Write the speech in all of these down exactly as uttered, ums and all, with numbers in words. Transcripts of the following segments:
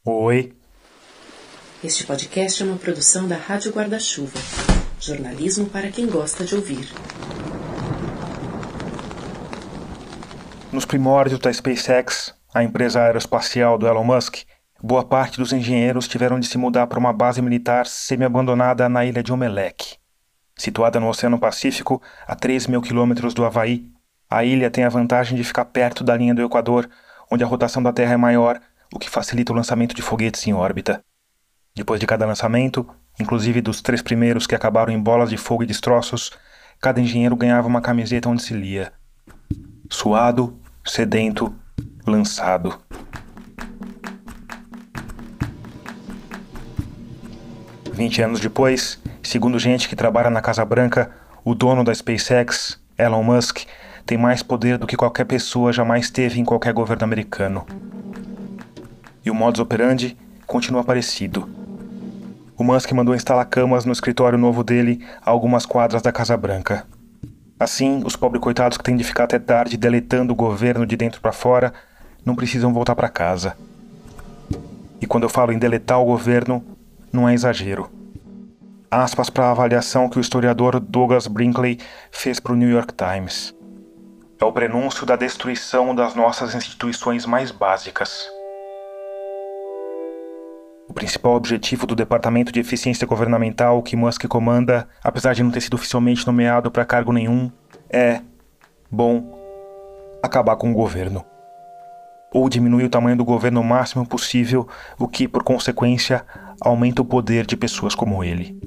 Oi. Este podcast é uma produção da Rádio Guarda-Chuva. Jornalismo para quem gosta de ouvir. Nos primórdios da SpaceX, a empresa aeroespacial do Elon Musk, boa parte dos engenheiros tiveram de se mudar para uma base militar semi-abandonada na ilha de Omelek. Situada no Oceano Pacífico, a três mil quilômetros do Havaí, a ilha tem a vantagem de ficar perto da linha do Equador, onde a rotação da Terra é maior, o que facilita o lançamento de foguetes em órbita. Depois de cada lançamento, inclusive dos três primeiros que acabaram em bolas de fogo e destroços, cada engenheiro ganhava uma camiseta onde se lia: suado, sedento, lançado. Vinte anos depois, segundo gente que trabalha na Casa Branca, o dono da SpaceX, Elon Musk, tem mais poder do que qualquer pessoa jamais teve em qualquer governo americano. E o modus operandi continua parecido. O Musk mandou instalar camas no escritório novo dele a algumas quadras da Casa Branca. Assim, os pobres coitados que têm de ficar até tarde deletando o governo de dentro para fora não precisam voltar para casa. E quando eu falo em deletar o governo, não é exagero. Aspas para a avaliação que o historiador Douglas Brinkley fez para o New York Times. É o prenúncio da destruição das nossas instituições mais básicas. O principal objetivo do Departamento de Eficiência Governamental que Musk comanda, apesar de não ter sido oficialmente nomeado para cargo nenhum, é, bom, acabar com o governo. Ou diminuir o tamanho do governo o máximo possível, o que, por consequência, aumenta o poder de pessoas como ele.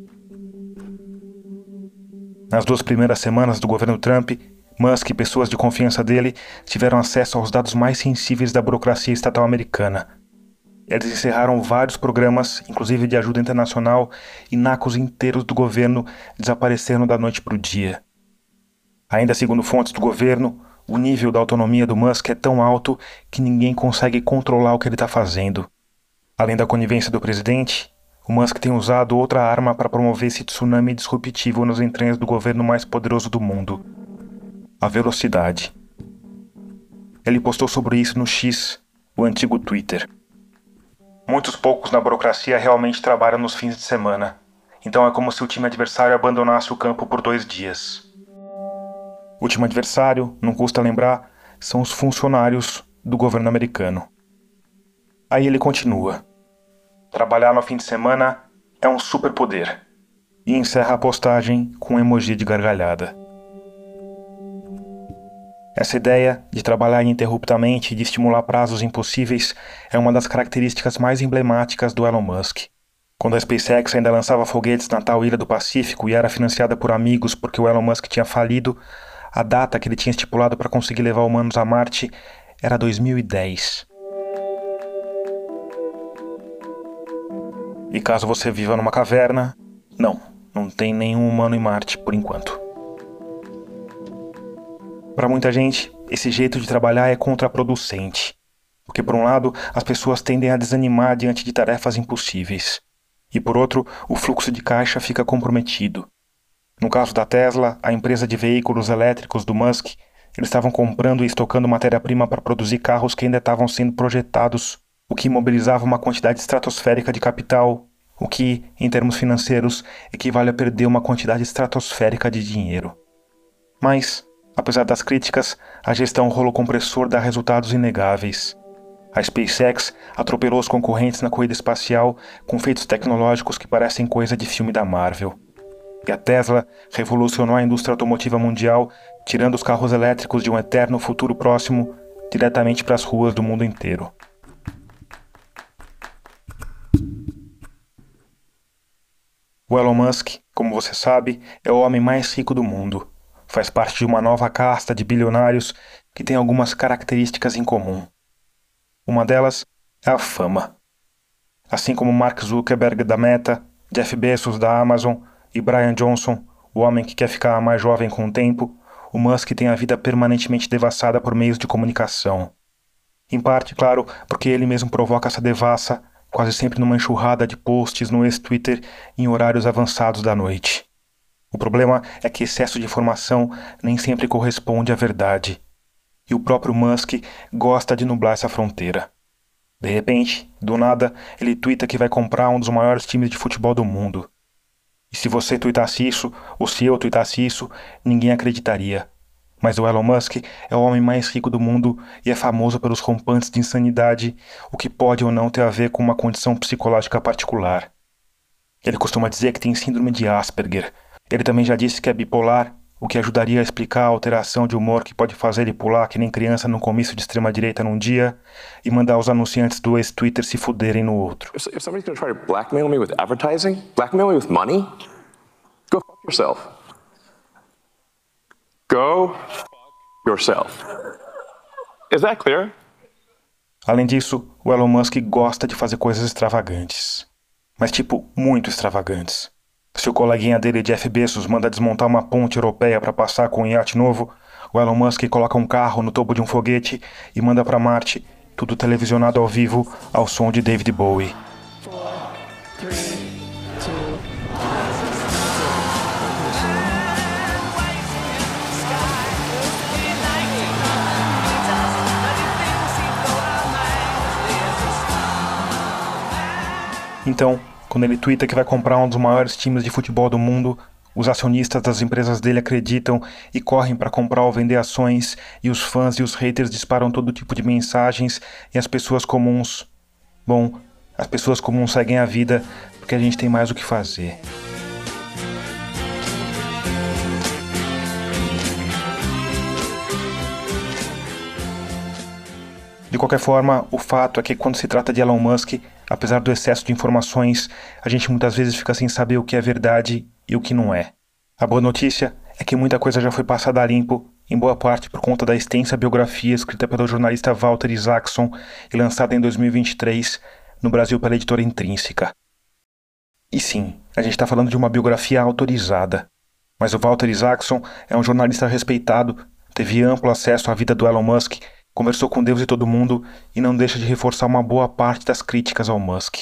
Nas duas primeiras semanas do governo Trump, Musk e pessoas de confiança dele tiveram acesso aos dados mais sensíveis da burocracia estatal americana. Eles encerraram vários programas, inclusive de ajuda internacional, e nacos inteiros do governo desapareceram da noite para o dia. Ainda segundo fontes do governo, o nível da autonomia do Musk é tão alto que ninguém consegue controlar o que ele está fazendo. Além da conivência do presidente, o Musk tem usado outra arma para promover esse tsunami disruptivo nas entranhas do governo mais poderoso do mundo: a velocidade. Ele postou sobre isso no X, o antigo Twitter. Muitos poucos na burocracia realmente trabalham nos fins de semana, então é como se o time adversário abandonasse o campo por dois dias. O time adversário, não custa lembrar, são os funcionários do governo americano. Aí ele continua: trabalhar no fim de semana é um superpoder, e encerra a postagem com um emoji de gargalhada. Essa ideia de trabalhar ininterruptamente e de estimular prazos impossíveis é uma das características mais emblemáticas do Elon Musk. Quando a SpaceX ainda lançava foguetes na tal ilha do Pacífico e era financiada por amigos porque o Elon Musk tinha falido, a data que ele tinha estipulado para conseguir levar humanos a Marte era dois mil e dez. E caso você viva numa caverna, não, não tem nenhum humano em Marte por enquanto. Para muita gente, esse jeito de trabalhar é contraproducente, porque por um lado, as pessoas tendem a desanimar diante de tarefas impossíveis, e por outro, o fluxo de caixa fica comprometido. No caso da Tesla, a empresa de veículos elétricos do Musk, eles estavam comprando e estocando matéria-prima para produzir carros que ainda estavam sendo projetados, o que imobilizava uma quantidade estratosférica de capital, o que, em termos financeiros, equivale a perder uma quantidade estratosférica de dinheiro. Mas, apesar das críticas, a gestão rolo-compressor dá resultados inegáveis. A SpaceX atropelou os concorrentes na corrida espacial com feitos tecnológicos que parecem coisa de filme da Marvel. E a Tesla revolucionou a indústria automotiva mundial, tirando os carros elétricos de um eterno futuro próximo diretamente para as ruas do mundo inteiro. O Elon Musk, como você sabe, é o homem mais rico do mundo. Faz parte de uma nova casta de bilionários que tem algumas características em comum. Uma delas é a fama. Assim como Mark Zuckerberg da Meta, Jeff Bezos da Amazon e Brian Johnson, o homem que quer ficar mais jovem com o tempo, o Musk tem a vida permanentemente devassada por meios de comunicação. Em parte, claro, porque ele mesmo provoca essa devassa, quase sempre numa enxurrada de posts no ex-Twitter em horários avançados da noite. O problema é que excesso de informação nem sempre corresponde à verdade. E o próprio Musk gosta de nublar essa fronteira. De repente, do nada, ele tuita que vai comprar um dos maiores times de futebol do mundo. E se você tuitasse isso, ou se eu tuitasse isso, ninguém acreditaria. Mas o Elon Musk é o homem mais rico do mundo e é famoso pelos rompantes de insanidade, o que pode ou não ter a ver com uma condição psicológica particular. Ele costuma dizer que tem síndrome de Asperger. Ele também já disse que é bipolar, o que ajudaria a explicar a alteração de humor que pode fazer ele pular que nem criança num comício de extrema-direita num dia e mandar os anunciantes do ex-Twitter se fuderem no outro. If, if somebody's going to try to blackmail me with advertising, blackmail me with money, go fuck yourself. Go fuck yourself. Is that clear? Além disso, o Elon Musk gosta de fazer coisas extravagantes. Mas tipo, muito extravagantes. Se o coleguinha dele, Jeff Bezos, manda desmontar uma ponte europeia para passar com um iate novo, o Elon Musk coloca um carro no topo de um foguete e manda para Marte, tudo televisionado ao vivo ao som de David Bowie. Então, quando ele tuita que vai comprar um dos maiores times de futebol do mundo, os acionistas das empresas dele acreditam e correm para comprar ou vender ações, e os fãs e os haters disparam todo tipo de mensagens, e as pessoas comuns... Bom, as pessoas comuns seguem a vida porque a gente tem mais o que fazer. De qualquer forma, o fato é que quando se trata de Elon Musk, apesar do excesso de informações, a gente muitas vezes fica sem saber o que é verdade e o que não é. A boa notícia é que muita coisa já foi passada a limpo, em boa parte por conta da extensa biografia escrita pelo jornalista Walter Isaacson e lançada em dois mil e vinte e três, no Brasil pela editora Intrínseca. E sim, a gente está falando de uma biografia autorizada. Mas o Walter Isaacson é um jornalista respeitado, teve amplo acesso à vida do Elon Musk, conversou com Deus e todo mundo e não deixa de reforçar uma boa parte das críticas ao Musk.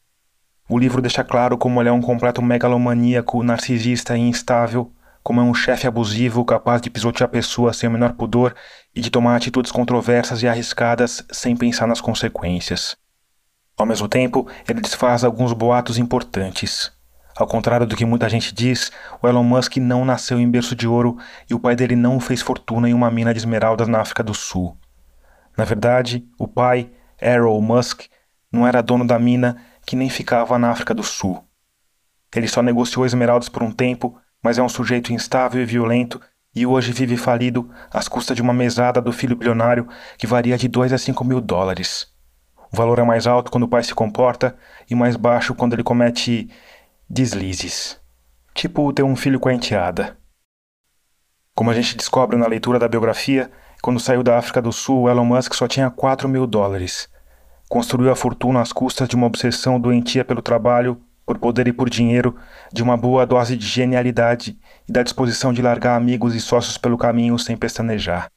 O livro deixa claro como ele é um completo megalomaníaco, narcisista e instável, como é um chefe abusivo capaz de pisotear pessoas sem o menor pudor e de tomar atitudes controversas e arriscadas sem pensar nas consequências. Ao mesmo tempo, ele desfaz alguns boatos importantes. Ao contrário do que muita gente diz, o Elon Musk não nasceu em berço de ouro e o pai dele não fez fortuna em uma mina de esmeraldas na África do Sul. Na verdade, o pai, Errol Musk, não era dono da mina que nem ficava na África do Sul. Ele só negociou esmeraldas por um tempo, mas é um sujeito instável e violento e hoje vive falido às custas de uma mesada do filho bilionário que varia de dois a cinco mil dólares. O valor é mais alto quando o pai se comporta e mais baixo quando ele comete deslizes. Tipo ter um filho com a enteada. Como a gente descobre na leitura da biografia, quando saiu da África do Sul, Elon Musk só tinha quatro mil dólares. Construiu a fortuna às custas de uma obsessão doentia pelo trabalho, por poder e por dinheiro, de uma boa dose de genialidade e da disposição de largar amigos e sócios pelo caminho sem pestanejar.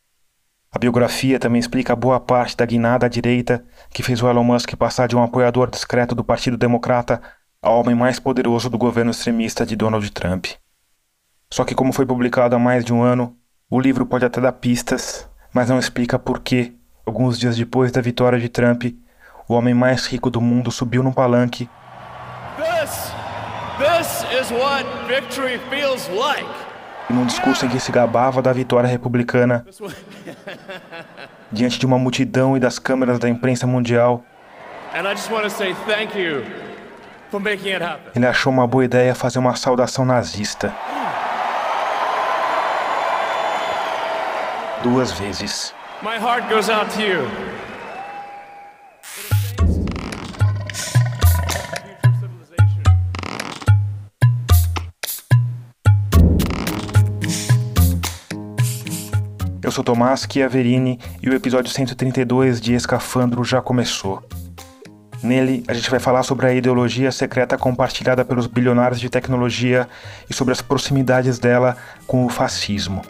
A biografia também explica boa parte da guinada à direita que fez o Elon Musk passar de um apoiador discreto do Partido Democrata ao homem mais poderoso do governo extremista de Donald Trump. Só que, como foi publicado há mais de um ano, o livro pode até dar pistas, mas não explica por que, alguns dias depois da vitória de Trump, o homem mais rico do mundo subiu num palanque This, this is what victory feels like. e num discurso em que se gabava da vitória republicana diante de uma multidão e das câmeras da imprensa mundial. And I just want to say thank you for making it happen. Ele achou uma boa ideia fazer uma saudação nazista. Duas vezes. My heart goes out to you. Eu sou Tomás Chiaverini e o episódio cento e trinta e dois de Escafandro já começou. Nele, a gente vai falar sobre a ideologia secreta compartilhada pelos bilionários de tecnologia e sobre as proximidades dela com o fascismo.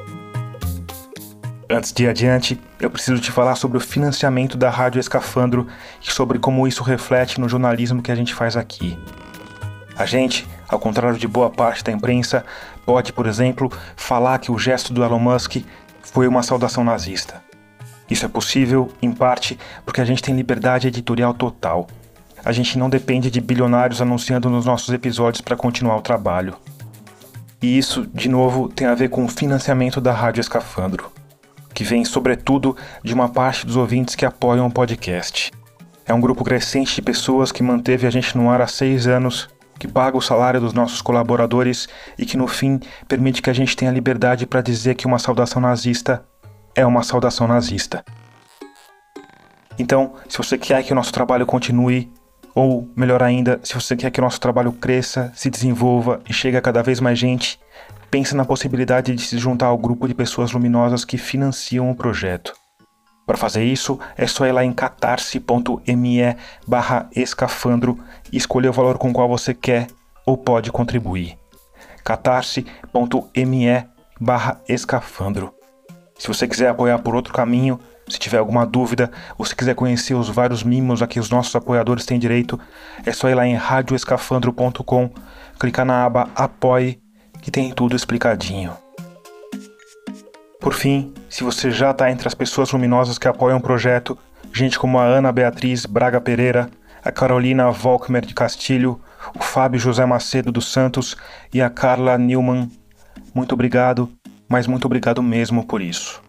Antes de ir adiante, eu preciso te falar sobre o financiamento da Rádio Escafandro e sobre como isso reflete no jornalismo que a gente faz aqui. A gente, ao contrário de boa parte da imprensa, pode, por exemplo, falar que o gesto do Elon Musk foi uma saudação nazista. Isso é possível, em parte, porque a gente tem liberdade editorial total. A gente não depende de bilionários anunciando nos nossos episódios para continuar o trabalho. E isso, de novo, tem a ver com o financiamento da Rádio Escafandro, que vem, sobretudo, de uma parte dos ouvintes que apoiam o podcast. É um grupo crescente de pessoas que manteve a gente no ar há seis anos, que paga o salário dos nossos colaboradores e que, no fim, permite que a gente tenha liberdade para dizer que uma saudação nazista é uma saudação nazista. Então, se você quer que o nosso trabalho continue, ou, melhor ainda, se você quer que o nosso trabalho cresça, se desenvolva e chegue a cada vez mais gente, pense na possibilidade de se juntar ao grupo de pessoas luminosas que financiam o projeto. Para fazer isso, é só ir lá em catarse.me barra escafandro e escolher o valor com o qual você quer ou pode contribuir. catarse.me barra escafandro. Se você quiser apoiar por outro caminho, se tiver alguma dúvida, ou se quiser conhecer os vários mimos a que os nossos apoiadores têm direito, é só ir lá em rádio escafandro ponto com, clicar na aba Apoie, que tem tudo explicadinho. Por fim, se você já está entre as pessoas luminosas que apoiam o projeto, gente como a Ana Beatriz Braga Pereira, a Carolina Volkmer de Castilho, o Fábio José Macedo dos Santos e a Carla Newman, muito obrigado, mas muito obrigado mesmo por isso.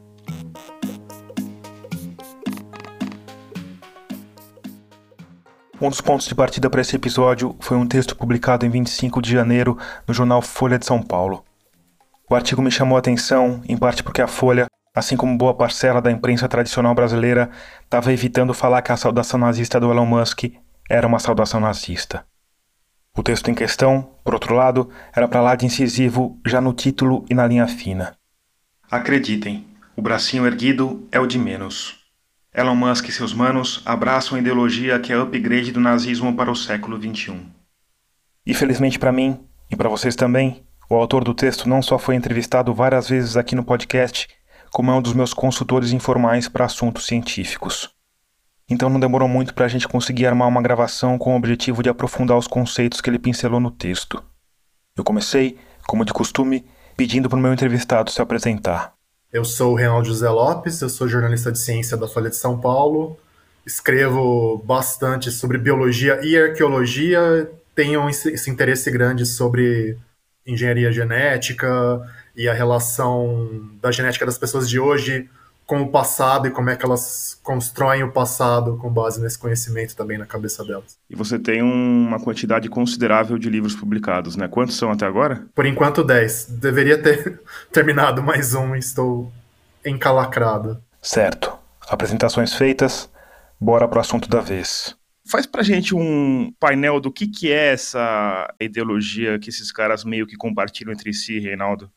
Um dos pontos de partida para esse episódio foi um texto publicado em vinte e cinco de janeiro no jornal Folha de São Paulo. O artigo me chamou a atenção, em parte porque a Folha, assim como boa parcela da imprensa tradicional brasileira, estava evitando falar que a saudação nazista do Elon Musk era uma saudação nazista. O texto em questão, por outro lado, era para lá de incisivo já no título e na linha fina. Acreditem, o bracinho erguido é o de menos. Elon Musk e seus manos abraçam a ideologia que é upgrade do nazismo para o século vinte e um. E felizmente para mim, e para vocês também, o autor do texto não só foi entrevistado várias vezes aqui no podcast, como é um dos meus consultores informais para assuntos científicos. Então não demorou muito para a gente conseguir armar uma gravação com o objetivo de aprofundar os conceitos que ele pincelou no texto. Eu comecei, como de costume, pedindo para o meu entrevistado se apresentar. Eu sou o Reinaldo José Lopes, eu sou jornalista de ciência da Folha de São Paulo, escrevo bastante sobre biologia e arqueologia, tenho esse interesse grande sobre engenharia genética e a relação da genética das pessoas de hoje com o passado e como é que elas constroem o passado com base nesse conhecimento também na cabeça delas. E você tem uma quantidade considerável de livros publicados, né? Quantos são até agora? Por enquanto, dez. Deveria ter terminado mais um e estou encalacrado. Certo. Apresentações feitas, bora pro assunto da vez. Faz pra gente um painel do que, que é essa ideologia que esses caras meio que compartilham entre si, Reinaldo.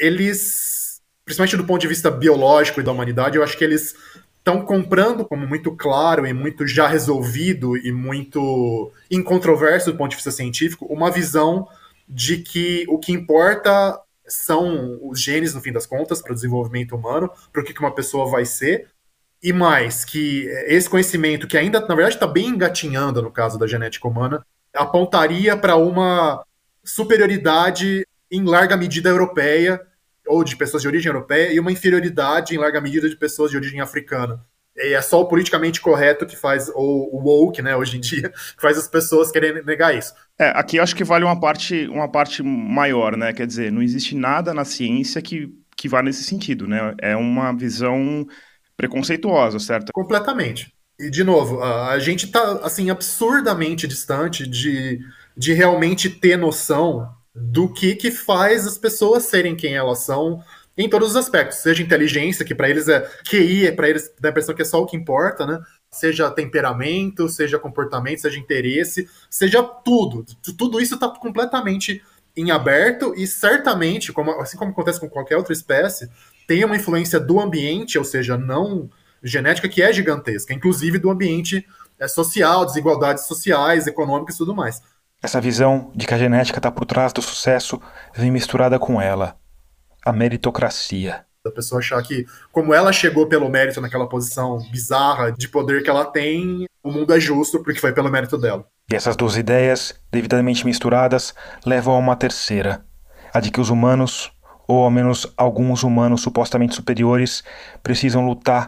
Eles, principalmente do ponto de vista biológico e da humanidade, eu acho que eles estão comprando como muito claro e muito já resolvido e muito incontroverso do ponto de vista científico, uma visão de que o que importa são os genes, no fim das contas, para o desenvolvimento humano, para o que uma pessoa vai ser, e mais, que esse conhecimento, que ainda, na verdade, está bem engatinhando no caso da genética humana, apontaria para uma superioridade em larga medida europeia, ou de pessoas de origem europeia, e uma inferioridade em larga medida de pessoas de origem africana. E é só o politicamente correto que faz, ou o woke, né, hoje em dia, que faz as pessoas quererem negar isso. É, aqui eu acho que vale uma parte, uma parte maior, né, quer dizer, não existe nada na ciência que, que vá nesse sentido, né, é uma visão preconceituosa, certo? Completamente. E, de novo, a gente tá, assim, absurdamente distante de, de realmente ter noção do que, que faz as pessoas serem quem elas são em todos os aspectos. Seja inteligência, que para eles é Q I, para eles dá a impressão que é só o que importa, né? Seja temperamento, seja comportamento, seja interesse, seja tudo. Tudo isso está completamente em aberto e certamente, como, assim como acontece com qualquer outra espécie, tem uma influência do ambiente, ou seja, não genética, que é gigantesca, inclusive do ambiente é, social, desigualdades sociais, econômicas e tudo mais. Essa visão de que a genética está por trás do sucesso vem misturada com ela, a meritocracia. A pessoa achar que, como ela chegou pelo mérito naquela posição bizarra de poder que ela tem, o mundo é justo porque foi pelo mérito dela. E essas duas ideias, devidamente misturadas, levam a uma terceira, a de que os humanos, ou ao menos alguns humanos supostamente superiores, precisam lutar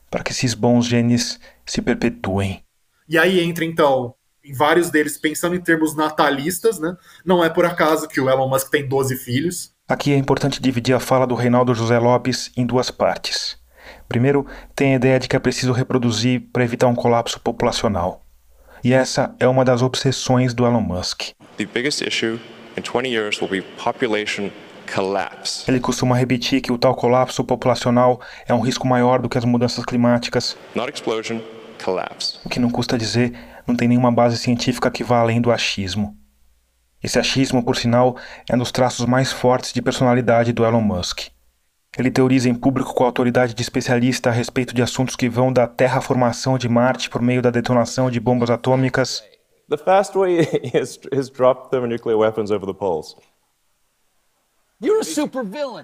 para que esses bons genes se perpetuem. E aí entra, então, em vários deles pensando em termos natalistas, né? Não é por acaso que o Elon Musk tem doze filhos. Aqui é importante dividir a fala do Reinaldo José Lopes em duas partes. Primeiro, tem a ideia de que é preciso reproduzir para evitar um colapso populacional. E essa é uma das obsessões do Elon Musk. The biggest issue in twenty years will be population collapse. Ele costuma repetir que o tal colapso populacional é um risco maior do que as mudanças climáticas. Not explosion, collapse. O que não custa dizer, não tem nenhuma base científica que vá além do achismo. Esse achismo, por sinal, é um dos traços mais fortes de personalidade do Elon Musk. Ele teoriza em público com a autoridade de especialista a respeito de assuntos que vão da terraformação de Marte por meio da detonação de bombas atômicas. The fast way is, is drop thermonuclear weapons over the poles. You're a supervillain.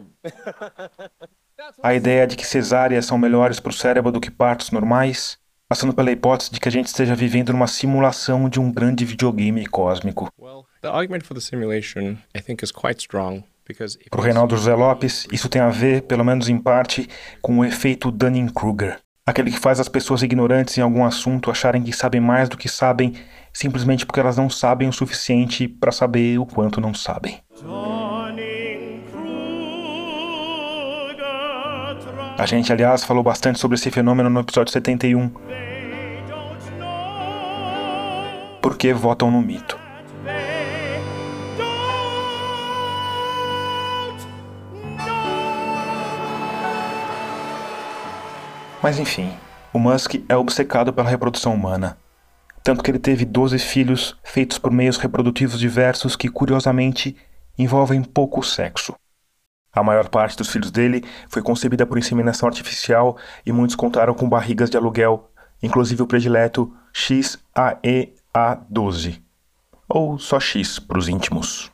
A ideia de que cesáreas são melhores para o cérebro do que partos normais, passando pela hipótese de que a gente esteja vivendo numa simulação de um grande videogame cósmico. Well, the argument for the simulation, I think, is quite strong. Para o Reinaldo José Lopes, isso tem a ver, pelo menos em parte, com o efeito Dunning-Kruger. Aquele que faz as pessoas ignorantes em algum assunto acharem que sabem mais do que sabem, simplesmente porque elas não sabem o suficiente para saber o quanto não sabem. A gente, aliás, falou bastante sobre esse fenômeno no episódio setenta e um. Por que votam no mito? Mas enfim, o Musk é obcecado pela reprodução humana. Tanto que ele teve doze filhos feitos por meios reprodutivos diversos que, curiosamente, envolvem pouco sexo. A maior parte dos filhos dele foi concebida por inseminação artificial e muitos contaram com barrigas de aluguel, inclusive o predileto X A E A doze, ou só X para os íntimos.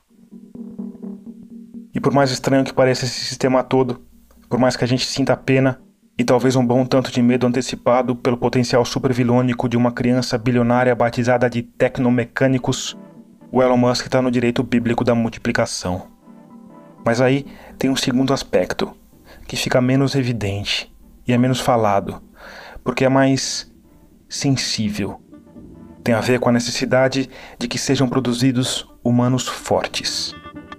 E por mais estranho que pareça esse sistema todo, por mais que a gente sinta pena, e talvez um bom tanto de medo antecipado pelo potencial supervilônico de uma criança bilionária batizada de tecnomecânicos, o Elon Musk está no direito bíblico da multiplicação. Mas aí tem um segundo aspecto, que fica menos evidente e é menos falado, porque é mais sensível. Tem a ver com a necessidade de que sejam produzidos humanos fortes.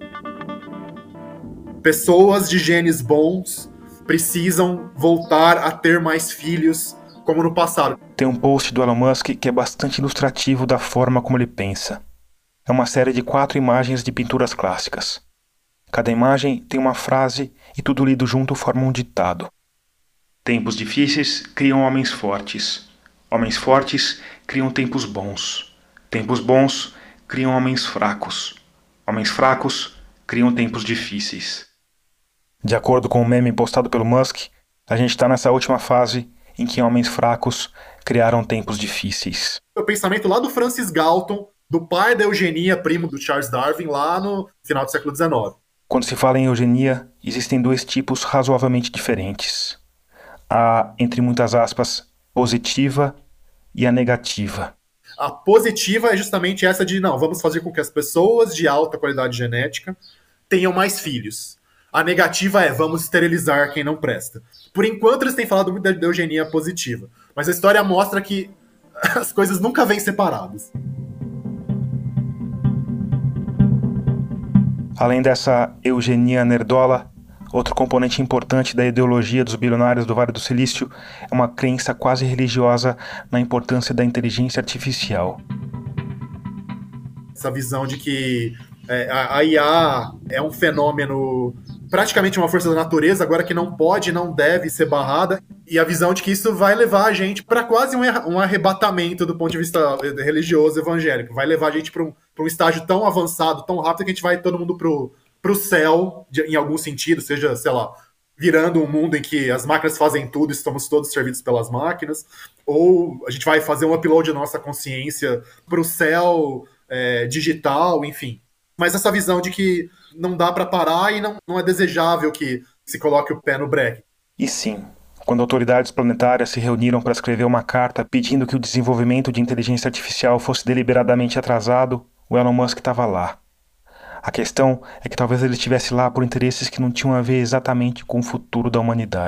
Pessoas de genes bons precisam voltar a ter mais filhos, como no passado. Tem um post do Elon Musk que é bastante ilustrativo da forma como ele pensa. É uma série de quatro imagens de pinturas clássicas. Cada imagem tem uma frase e tudo lido junto forma um ditado. Tempos difíceis criam homens fortes. Homens fortes criam tempos bons. Tempos bons criam homens fracos. Homens fracos criam tempos difíceis. De acordo com o meme postado pelo Musk, a gente está nessa última fase em que homens fracos criaram tempos difíceis. O pensamento lá do Francis Galton, do pai da eugenia, primo do Charles Darwin, lá no final do século dezenove. Quando se fala em eugenia, existem dois tipos razoavelmente diferentes. A, entre muitas aspas, positiva e a negativa. A positiva é justamente essa de, não, vamos fazer com que as pessoas de alta qualidade genética tenham mais filhos. A negativa é, vamos esterilizar quem não presta. Por enquanto eles têm falado muito da eugenia positiva, mas a história mostra que as coisas nunca vêm separadas. Além dessa eugenia nerdola, outro componente importante da ideologia dos bilionários do Vale do Silício é uma crença quase religiosa na importância da inteligência artificial. Essa visão de que é, a I A é um fenômeno, praticamente uma força da natureza, agora que não pode, não deve ser barrada, e a visão de que isso vai levar a gente para quase um arrebatamento do ponto de vista religioso evangélico, vai levar a gente para um, para um estágio tão avançado, tão rápido, que a gente vai todo mundo pro, pro céu, de, em algum sentido, seja, sei lá, virando um mundo em que as máquinas fazem tudo e estamos todos servidos pelas máquinas, ou a gente vai fazer um upload da nossa consciência pro céu é, digital, enfim. Mas essa visão de que não dá para parar e não, não é desejável que se coloque o pé no breque. E sim, quando autoridades planetárias se reuniram para escrever uma carta pedindo que o desenvolvimento de inteligência artificial fosse deliberadamente atrasado, o Elon Musk estava lá. A questão é que talvez ele estivesse lá por interesses que não tinham a ver exatamente com o futuro da humanidade.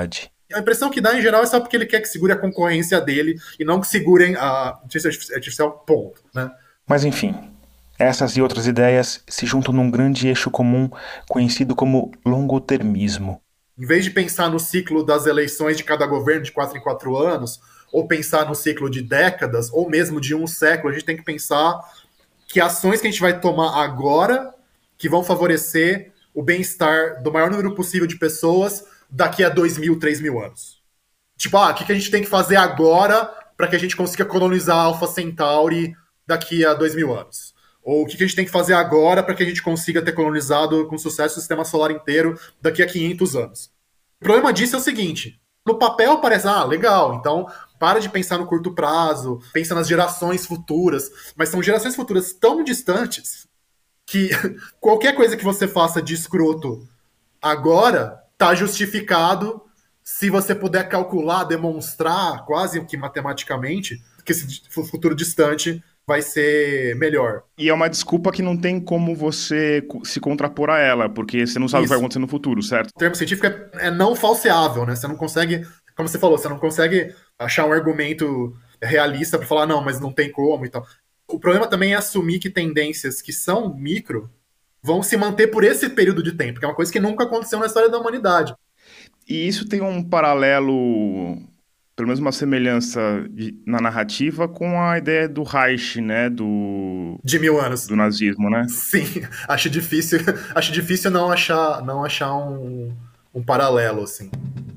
A impressão que dá, em geral, é só porque ele quer que segure a concorrência dele e não que segurem a inteligência artificial, ponto, né? Mas enfim, essas e outras ideias se juntam num grande eixo comum conhecido como longotermismo. Em vez de pensar no ciclo das eleições de cada governo de quatro em quatro anos, ou pensar no ciclo de décadas, ou mesmo de um século, a gente tem que pensar que ações que a gente vai tomar agora que vão favorecer o bem-estar do maior número possível de pessoas daqui a dois mil, três mil anos. Tipo, ah, o que a gente tem que fazer agora para que a gente consiga colonizar Alpha Centauri daqui a dois mil anos? Ou o que a gente tem que fazer agora para que a gente consiga ter colonizado com sucesso o sistema solar inteiro daqui a quinhentos anos? O problema disso é o seguinte, no papel parece, ah, legal, então para de pensar no curto prazo, pensa nas gerações futuras, mas são gerações futuras tão distantes que qualquer coisa que você faça de escroto agora tá justificado se você puder calcular, demonstrar, quase que matematicamente, que esse futuro distante vai ser melhor. E é uma desculpa que não tem como você se contrapor a ela, porque você não sabe Isso. o que vai acontecer no futuro, certo? O termo científico é, é não falseável, né? Você não consegue, como você falou, você não consegue achar um argumento realista para falar, não, mas não tem como e tal. O problema também é assumir que tendências que são micro vão se manter por esse período de tempo, que é uma coisa que nunca aconteceu na história da humanidade. E isso tem um paralelo, pelo menos uma semelhança de, na narrativa com a ideia do Reich, né, do... De mil anos. Do nazismo, né? Sim, acho difícil, acho difícil não achar, não achar um, um paralelo, assim.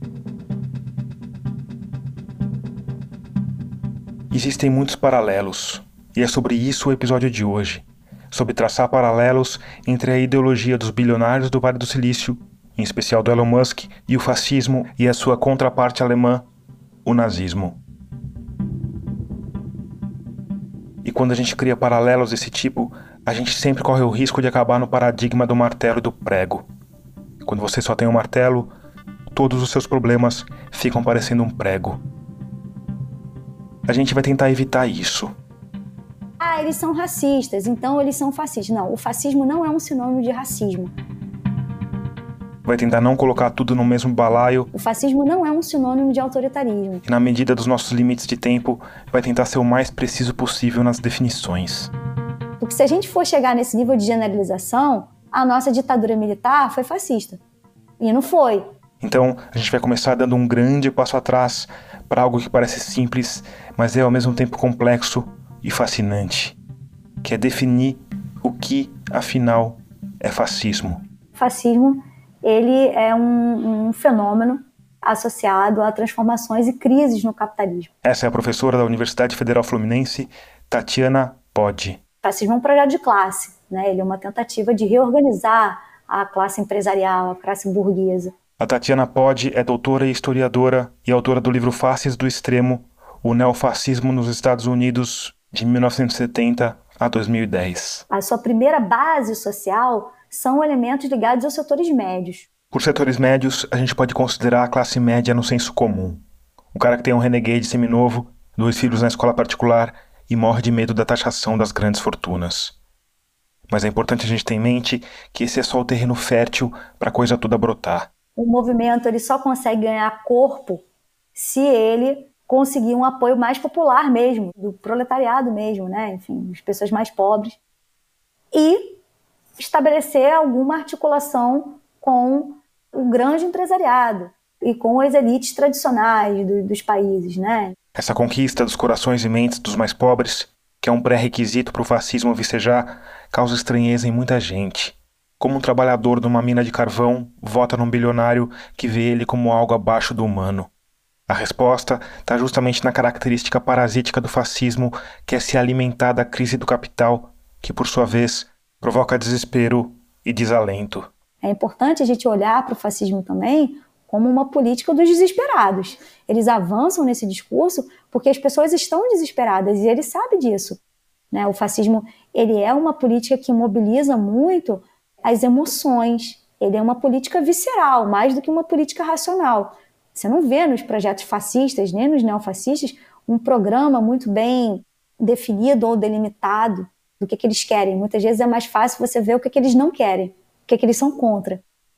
Existem muitos paralelos, e é sobre isso o episódio de hoje. Sobre traçar paralelos entre a ideologia dos bilionários do Vale do Silício, em especial do Elon Musk, e o fascismo e a sua contraparte alemã, o nazismo. E quando a gente cria paralelos desse tipo, a gente sempre corre o risco de acabar no paradigma do martelo e do prego. Quando você só tem um martelo, todos os seus problemas ficam parecendo um prego. A gente vai tentar evitar isso. Ah, eles são racistas, então eles são fascistas. Não, o fascismo não é um sinônimo de racismo. Vai tentar não colocar tudo no mesmo balaio. O fascismo não é um sinônimo de autoritarismo. E na medida dos nossos limites de tempo, vai tentar ser o mais preciso possível nas definições. Porque se a gente for chegar nesse nível de generalização, a nossa ditadura militar foi fascista. E não foi. Então, a gente vai começar dando um grande passo atrás para algo que parece simples, mas é ao mesmo tempo complexo e fascinante, que é definir o que, afinal, é fascismo. Fascismo, ele é um, um fenômeno associado a transformações e crises no capitalismo. Essa é a professora da Universidade Federal Fluminense, Tatiana Podi. Fascismo é um projeto de classe, né? Ele é uma tentativa de reorganizar a classe empresarial, a classe burguesa. A Tatiana Podi é doutora e historiadora e autora do livro Faces do Extremo, o neofascismo nos Estados Unidos, de mil novecentos e setenta a dois mil e dez. A sua primeira base social são elementos ligados aos setores médios. Por setores médios, a gente pode considerar a classe média no senso comum. O cara que tem um renegade seminovo, dois filhos na escola particular e morre de medo da taxação das grandes fortunas. Mas é importante a gente ter em mente que esse é só o terreno fértil para a coisa toda brotar. O movimento ele só consegue ganhar corpo se ele conseguir um apoio mais popular mesmo, do proletariado mesmo, né? Enfim, as pessoas mais pobres. E estabelecer alguma articulação com o grande empresariado e com as elites tradicionais do, dos países, né? Essa conquista dos corações e mentes dos mais pobres, que é um pré-requisito para o fascismo vicejar, causa estranheza em muita gente. Como um trabalhador numa mina de carvão vota num bilionário que vê ele como algo abaixo do humano. A resposta está justamente na característica parasítica do fascismo, que é se alimentar da crise do capital, que por sua vez provoca desespero e desalento. É importante a gente olhar para o fascismo também como uma política dos desesperados. Eles avançam nesse discurso porque as pessoas estão desesperadas e eles sabem disso, né? O fascismo ele é uma política que mobiliza muito as emoções. Ele é uma política visceral, mais do que uma política racional. Você não vê nos projetos fascistas, nem nos neofascistas, um programa muito bem definido ou delimitado do que, que eles querem. Muitas vezes é mais fácil você ver o que, que eles não querem, o que, que eles são contra.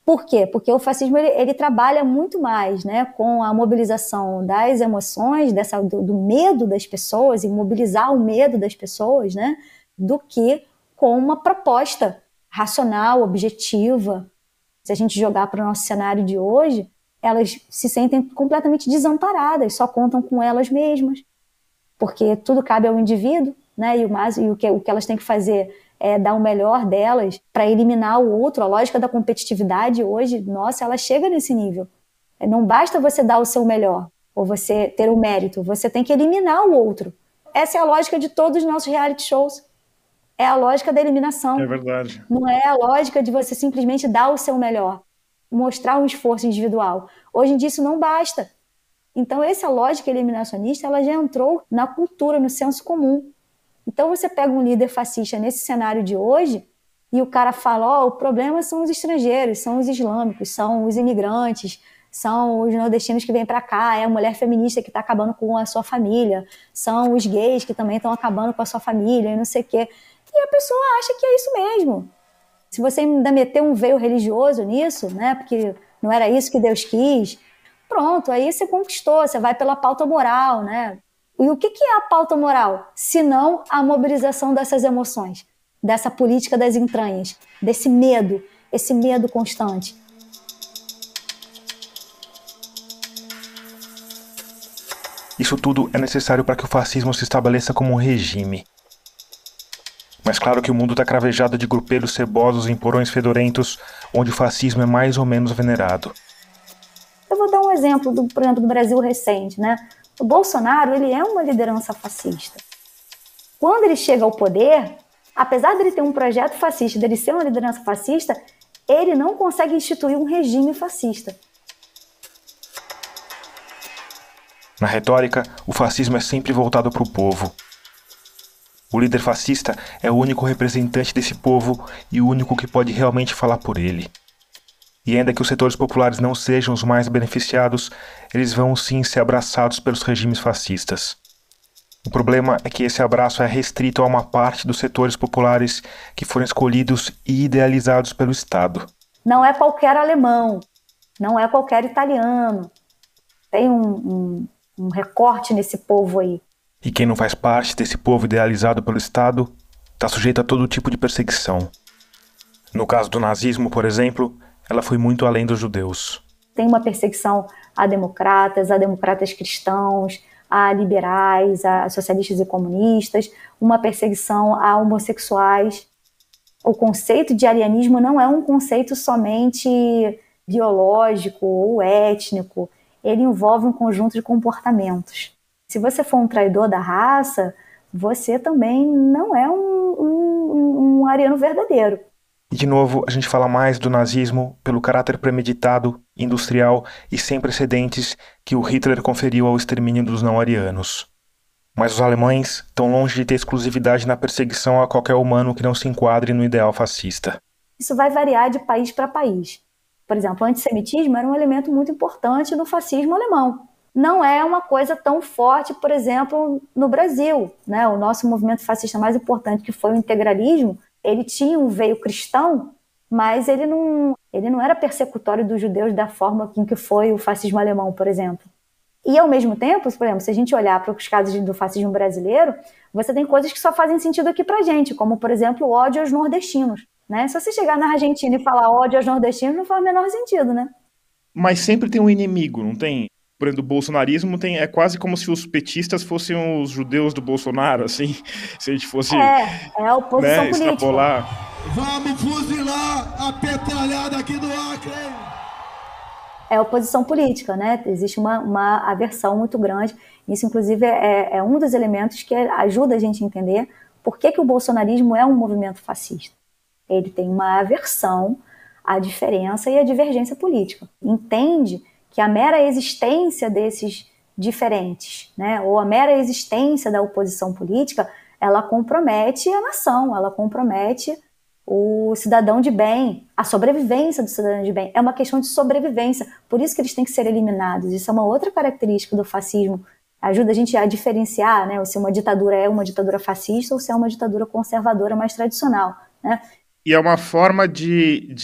Por quê? Porque o fascismo ele, ele trabalha muito mais, né, com a mobilização das emoções, dessa, do, do medo das pessoas, e mobilizar o medo das pessoas, né, do que com uma proposta racional, objetiva. Se a gente jogar para o nosso cenário de hoje, elas se sentem completamente desamparadas, só contam com elas mesmas, porque tudo cabe ao indivíduo, né, e, o, mais, e o, que, o que elas têm que fazer é dar o melhor delas para eliminar o outro. A lógica da competitividade hoje, nossa, ela chega nesse nível. Não basta você dar o seu melhor, ou você ter o mérito, você tem que eliminar o outro. Essa é a lógica de todos os nossos reality shows. É a lógica da eliminação. É verdade. Não é a lógica de você simplesmente dar o seu melhor, mostrar um esforço individual. Hoje em dia isso não basta. Então essa lógica eliminacionista, ela já entrou na cultura, no senso comum. Então você pega um líder fascista nesse cenário de hoje e o cara fala, ó, oh, o problema são os estrangeiros, são os islâmicos, são os imigrantes, são os nordestinos que vêm para cá, é a mulher feminista que está acabando com a sua família, são os gays que também estão acabando com a sua família e não sei o quê. E a pessoa acha que é isso mesmo. Se você ainda meter um veio religioso nisso, né, porque não era isso que Deus quis, pronto, aí você conquistou, você vai pela pauta moral, né? E o que é a pauta moral? Se não a mobilização dessas emoções, dessa política das entranhas, desse medo, esse medo constante. Isso tudo é necessário para que o fascismo se estabeleça como um regime. Mas claro que o mundo está cravejado de grupelhos cebosos em porões fedorentos, onde o fascismo é mais ou menos venerado. Eu vou dar um exemplo, do, por exemplo, do Brasil recente, né? O Bolsonaro, ele é uma liderança fascista. Quando ele chega ao poder, apesar dele ter um projeto fascista, dele ser uma liderança fascista, ele não consegue instituir um regime fascista. Na retórica, o fascismo é sempre voltado para o povo. O líder fascista é o único representante desse povo e o único que pode realmente falar por ele. E ainda que os setores populares não sejam os mais beneficiados, eles vão sim ser abraçados pelos regimes fascistas. O problema é que esse abraço é restrito a uma parte dos setores populares que foram escolhidos e idealizados pelo Estado. Não é qualquer alemão, não é qualquer italiano. Tem um, um, um recorte nesse povo aí. E quem não faz parte desse povo idealizado pelo Estado está sujeito a todo tipo de perseguição. No caso do nazismo, por exemplo, ela foi muito além dos judeus. Tem uma perseguição a democratas, a democratas cristãos, a liberais, a socialistas e comunistas, uma perseguição a homossexuais. O conceito de arianismo não é um conceito somente biológico ou étnico, ele envolve um conjunto de comportamentos. Se você for um traidor da raça, você também não é um, um, um ariano verdadeiro. E de novo, a gente fala mais do nazismo pelo caráter premeditado, industrial e sem precedentes que o Hitler conferiu ao extermínio dos não-arianos. Mas os alemães estão longe de ter exclusividade na perseguição a qualquer humano que não se enquadre no ideal fascista. Isso vai variar de país para país. Por exemplo, o antissemitismo era um elemento muito importante no fascismo alemão. Não é uma coisa tão forte, por exemplo, no Brasil, né? O nosso movimento fascista mais importante, que foi o integralismo, ele tinha um veio cristão, mas ele não, ele não era persecutório dos judeus da forma com que foi o fascismo alemão, por exemplo. E, ao mesmo tempo, por exemplo, se a gente olhar para os casos do fascismo brasileiro, você tem coisas que só fazem sentido aqui pra gente, como, por exemplo, o ódio aos nordestinos, né? Se você chegar na Argentina e falar ódio aos nordestinos, não faz o menor sentido, né? Mas sempre tem um inimigo, não tem? Por exemplo, o bolsonarismo tem, é quase como se os petistas fossem os judeus do Bolsonaro, assim, se a gente fosse... É, é a oposição, né, política. Extrapolar. Vamos fuzilar a petralhada aqui do Acre! É oposição política, né? Existe uma, uma aversão muito grande. Isso, inclusive, é, é um dos elementos que ajuda a gente a entender por que, que o bolsonarismo é um movimento fascista. Ele tem uma aversão à diferença e à divergência política. Entende que a mera existência desses diferentes, né, ou a mera existência da oposição política, ela compromete a nação, ela compromete o cidadão de bem, a sobrevivência do cidadão de bem. É uma questão de sobrevivência, por isso que eles têm que ser eliminados. Isso é uma outra característica do fascismo. Ajuda a gente a diferenciar, né, se uma ditadura é uma ditadura fascista ou se é uma ditadura conservadora mais tradicional, né? E é uma forma de,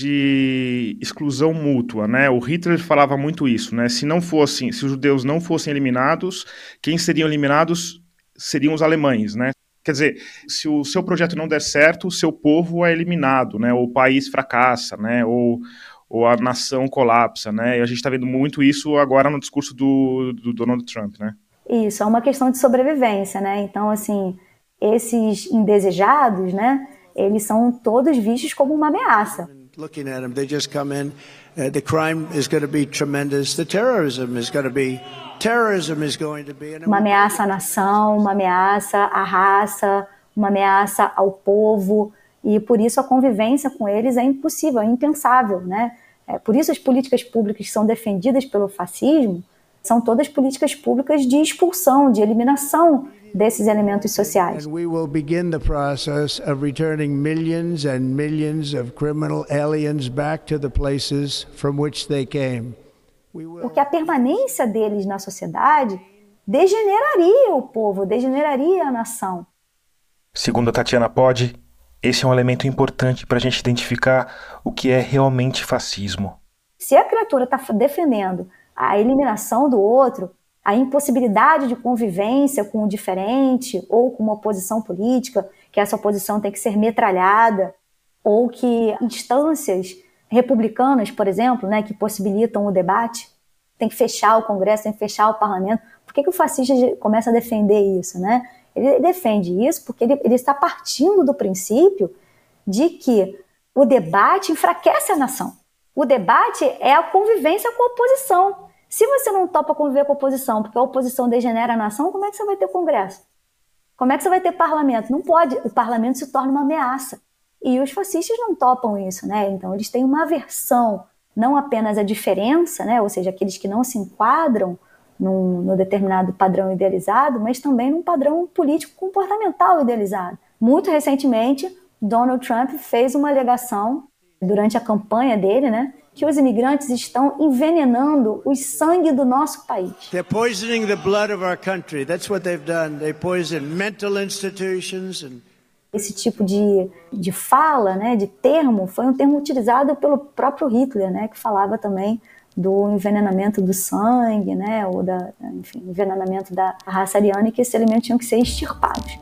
de exclusão mútua, né? O Hitler falava muito isso, né? Se não fossem, se os judeus não fossem eliminados, quem seriam eliminados seriam os alemães, né? Quer dizer, se o seu projeto não der certo, o seu povo é eliminado, né? Ou o país fracassa, né? Ou, ou a nação colapsa, né? E a gente está vendo muito isso agora no discurso do, do Donald Trump, né? Isso, é uma questão de sobrevivência, né? Então, assim, esses indesejados, né? Eles são todos vistos como uma ameaça. Looking at them, they just come in. Uh, the crime is going to be tremendous. The terrorism is going to be. Terrorism is going to be. Uma ameaça à nação, uma ameaça à raça, uma ameaça ao povo, e por isso a convivência com eles é impossível, é impensável, né? É, por isso as políticas públicas que são defendidas pelo fascismo são todas políticas públicas de expulsão, de eliminação desses elementos sociais. And we will begin the process of returning millions and millions of criminal aliens back to the places from which they came. Porque a permanência deles na sociedade degeneraria o povo, degeneraria a nação. Segundo a Tatiana Pod, esse é um elemento importante para a gente identificar o que é realmente fascismo. Se a criatura está defendendo a eliminação do outro, a impossibilidade de convivência com o diferente ou com uma oposição política, que essa oposição tem que ser metralhada, ou que instâncias republicanas, por exemplo, né, que possibilitam o debate, tem que fechar o Congresso, tem que fechar o Parlamento. Por que que o fascista começa a defender isso, né? Ele defende isso porque ele, ele está partindo do princípio de que o debate enfraquece a nação. O debate é a convivência com a oposição. Se você não topa conviver com a oposição, porque a oposição degenera a nação, como é que você vai ter Congresso? Como é que você vai ter parlamento? Não pode. O parlamento se torna uma ameaça. E os fascistas não topam isso, né? Então eles têm uma aversão, não apenas à diferença, né? Ou seja, aqueles que não se enquadram num, no determinado padrão idealizado, mas também num padrão político-comportamental idealizado. Muito recentemente, Donald Trump fez uma alegação, durante a campanha dele, né? Que os imigrantes estão envenenando o sangue do nosso país. They're poisoning the blood of our country. That's what they've done. They poison mental institutions and Esse tipo de, de fala, né, de termo, foi um termo utilizado pelo próprio Hitler, né, que falava também do envenenamento do sangue, né, ou da, enfim, envenenamento da raça ariana, e que esses elementos tinham que ser extirpados.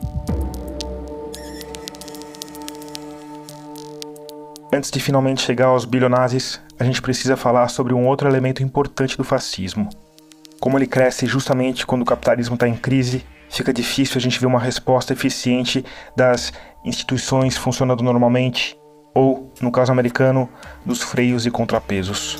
Antes de finalmente chegar aos bilionazis, a gente precisa falar sobre um outro elemento importante do fascismo. Como ele cresce justamente quando o capitalismo está em crise, fica difícil a gente ver uma resposta eficiente das instituições funcionando normalmente, ou, no caso americano, dos freios e contrapesos.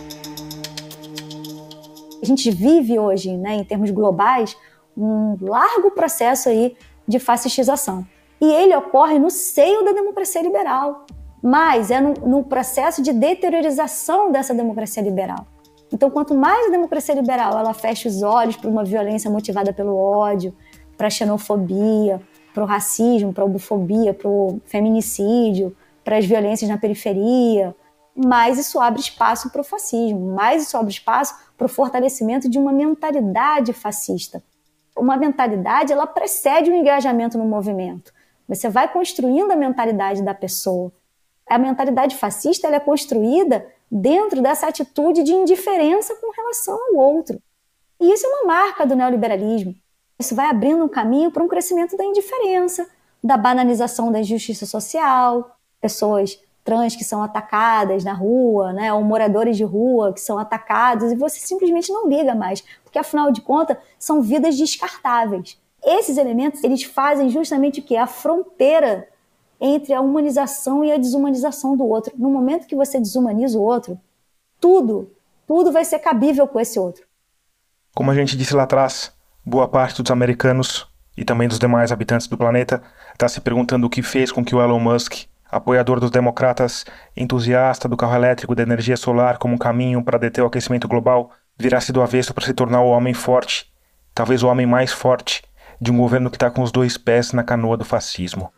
A gente vive hoje, né, em termos globais, um largo processo aí de fascistização. E ele ocorre no seio da democracia liberal, mas é no, no processo de deteriorização dessa democracia liberal. Então, quanto mais a democracia liberal ela fecha os olhos para uma violência motivada pelo ódio, para a xenofobia, para o racismo, para a homofobia, para o feminicídio, para as violências na periferia, mais isso abre espaço para o fascismo, mais isso abre espaço para o fortalecimento de uma mentalidade fascista. Uma mentalidade, ela precede o engajamento no movimento. Você vai construindo a mentalidade da pessoa. A mentalidade fascista ela é construída dentro dessa atitude de indiferença com relação ao outro. E isso é uma marca do neoliberalismo. Isso vai abrindo um caminho para um crescimento da indiferença, da banalização da injustiça social, pessoas trans que são atacadas na rua, né, ou moradores de rua que são atacados, e você simplesmente não liga mais, porque afinal de contas são vidas descartáveis. Esses elementos eles fazem justamente o quê? A fronteira entre a humanização e a desumanização do outro. No momento que você desumaniza o outro, tudo, tudo vai ser cabível com esse outro. Como a gente disse lá atrás, boa parte dos americanos e também dos demais habitantes do planeta está se perguntando o que fez com que o Elon Musk, apoiador dos democratas, entusiasta do carro elétrico e da energia solar como um caminho para deter o aquecimento global, virasse do avesso para se tornar o homem forte, talvez o homem mais forte, de um governo que está com os dois pés na canoa do fascismo.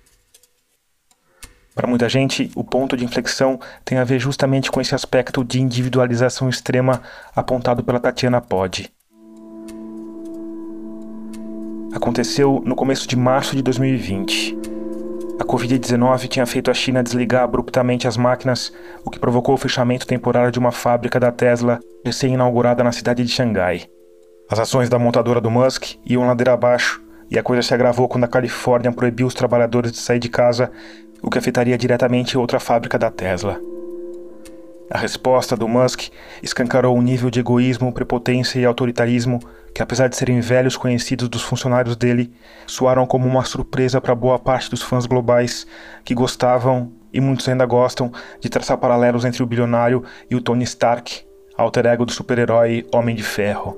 Para muita gente, o ponto de inflexão tem a ver justamente com esse aspecto de individualização extrema apontado pela Tatiana Pod. Aconteceu no começo de março de dois mil e vinte. A covid dezenove tinha feito a China desligar abruptamente as máquinas, o que provocou o fechamento temporário de uma fábrica da Tesla recém-inaugurada na cidade de Xangai. As ações da montadora do Musk iam ladeira abaixo, e a coisa se agravou quando a Califórnia proibiu os trabalhadores de sair de casa, o que afetaria diretamente outra fábrica da Tesla. A resposta do Musk escancarou um nível de egoísmo, prepotência e autoritarismo que, apesar de serem velhos conhecidos dos funcionários dele, soaram como uma surpresa para boa parte dos fãs globais que gostavam, e muitos ainda gostam, de traçar paralelos entre o bilionário e o Tony Stark, alter ego do super-herói Homem de Ferro.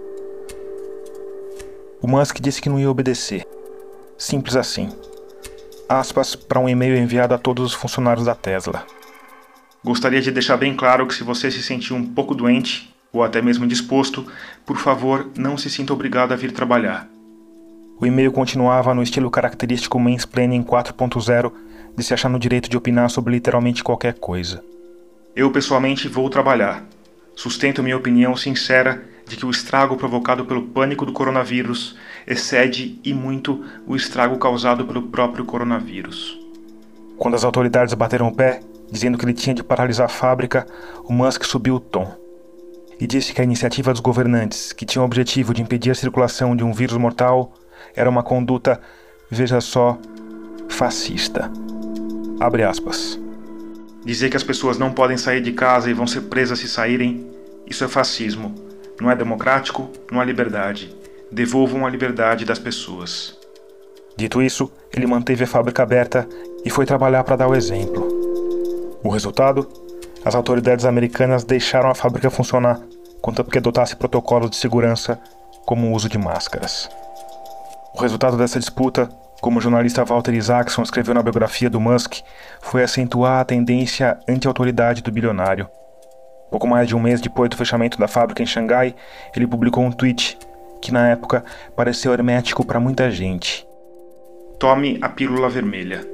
O Musk disse que não ia obedecer. Simples assim. Aspas para um e-mail enviado a todos os funcionários da Tesla. Gostaria de deixar bem claro que se você se sentir um pouco doente, ou até mesmo indisposto, por favor, não se sinta obrigado a vir trabalhar. O e-mail continuava no estilo característico mansplaining quatro ponto zero de se achar no direito de opinar sobre literalmente qualquer coisa. Eu pessoalmente vou trabalhar. Sustento minha opinião sincera de que o estrago provocado pelo pânico do coronavírus excede e muito o estrago causado pelo próprio coronavírus. Quando as autoridades bateram o pé, dizendo que ele tinha de paralisar a fábrica, o Musk subiu o tom e disse que a iniciativa dos governantes, que tinha o objetivo de impedir a circulação de um vírus mortal, era uma conduta, veja só, fascista. Abre aspas. Dizer que as pessoas não podem sair de casa e vão ser presas se saírem, isso é fascismo. Não é democrático, não há liberdade. Devolvam a liberdade das pessoas. Dito isso, ele manteve a fábrica aberta e foi trabalhar para dar o exemplo. O resultado? As autoridades americanas deixaram a fábrica funcionar, contanto que adotasse protocolos de segurança, como o uso de máscaras. O resultado dessa disputa, como o jornalista Walter Isaacson escreveu na biografia do Musk, foi acentuar a tendência anti-autoridade do bilionário. Pouco mais de um mês depois do fechamento da fábrica em Xangai, ele publicou um tweet que, na época, pareceu hermético para muita gente. Tome a pílula vermelha.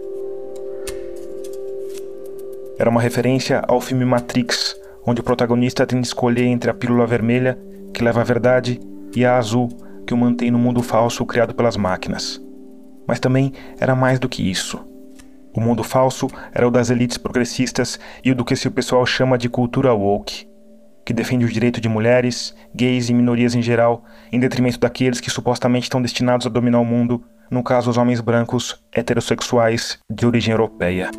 Era uma referência ao filme Matrix, onde o protagonista tem de escolher entre a pílula vermelha, que leva à verdade, e a azul, que o mantém no mundo falso criado pelas máquinas. Mas também era mais do que isso. O mundo falso era o das elites progressistas e o do que esse pessoal chama de cultura woke, que defende o direito de mulheres, gays e minorias em geral, em detrimento daqueles que supostamente estão destinados a dominar o mundo, no caso os homens brancos, heterossexuais, de origem europeia.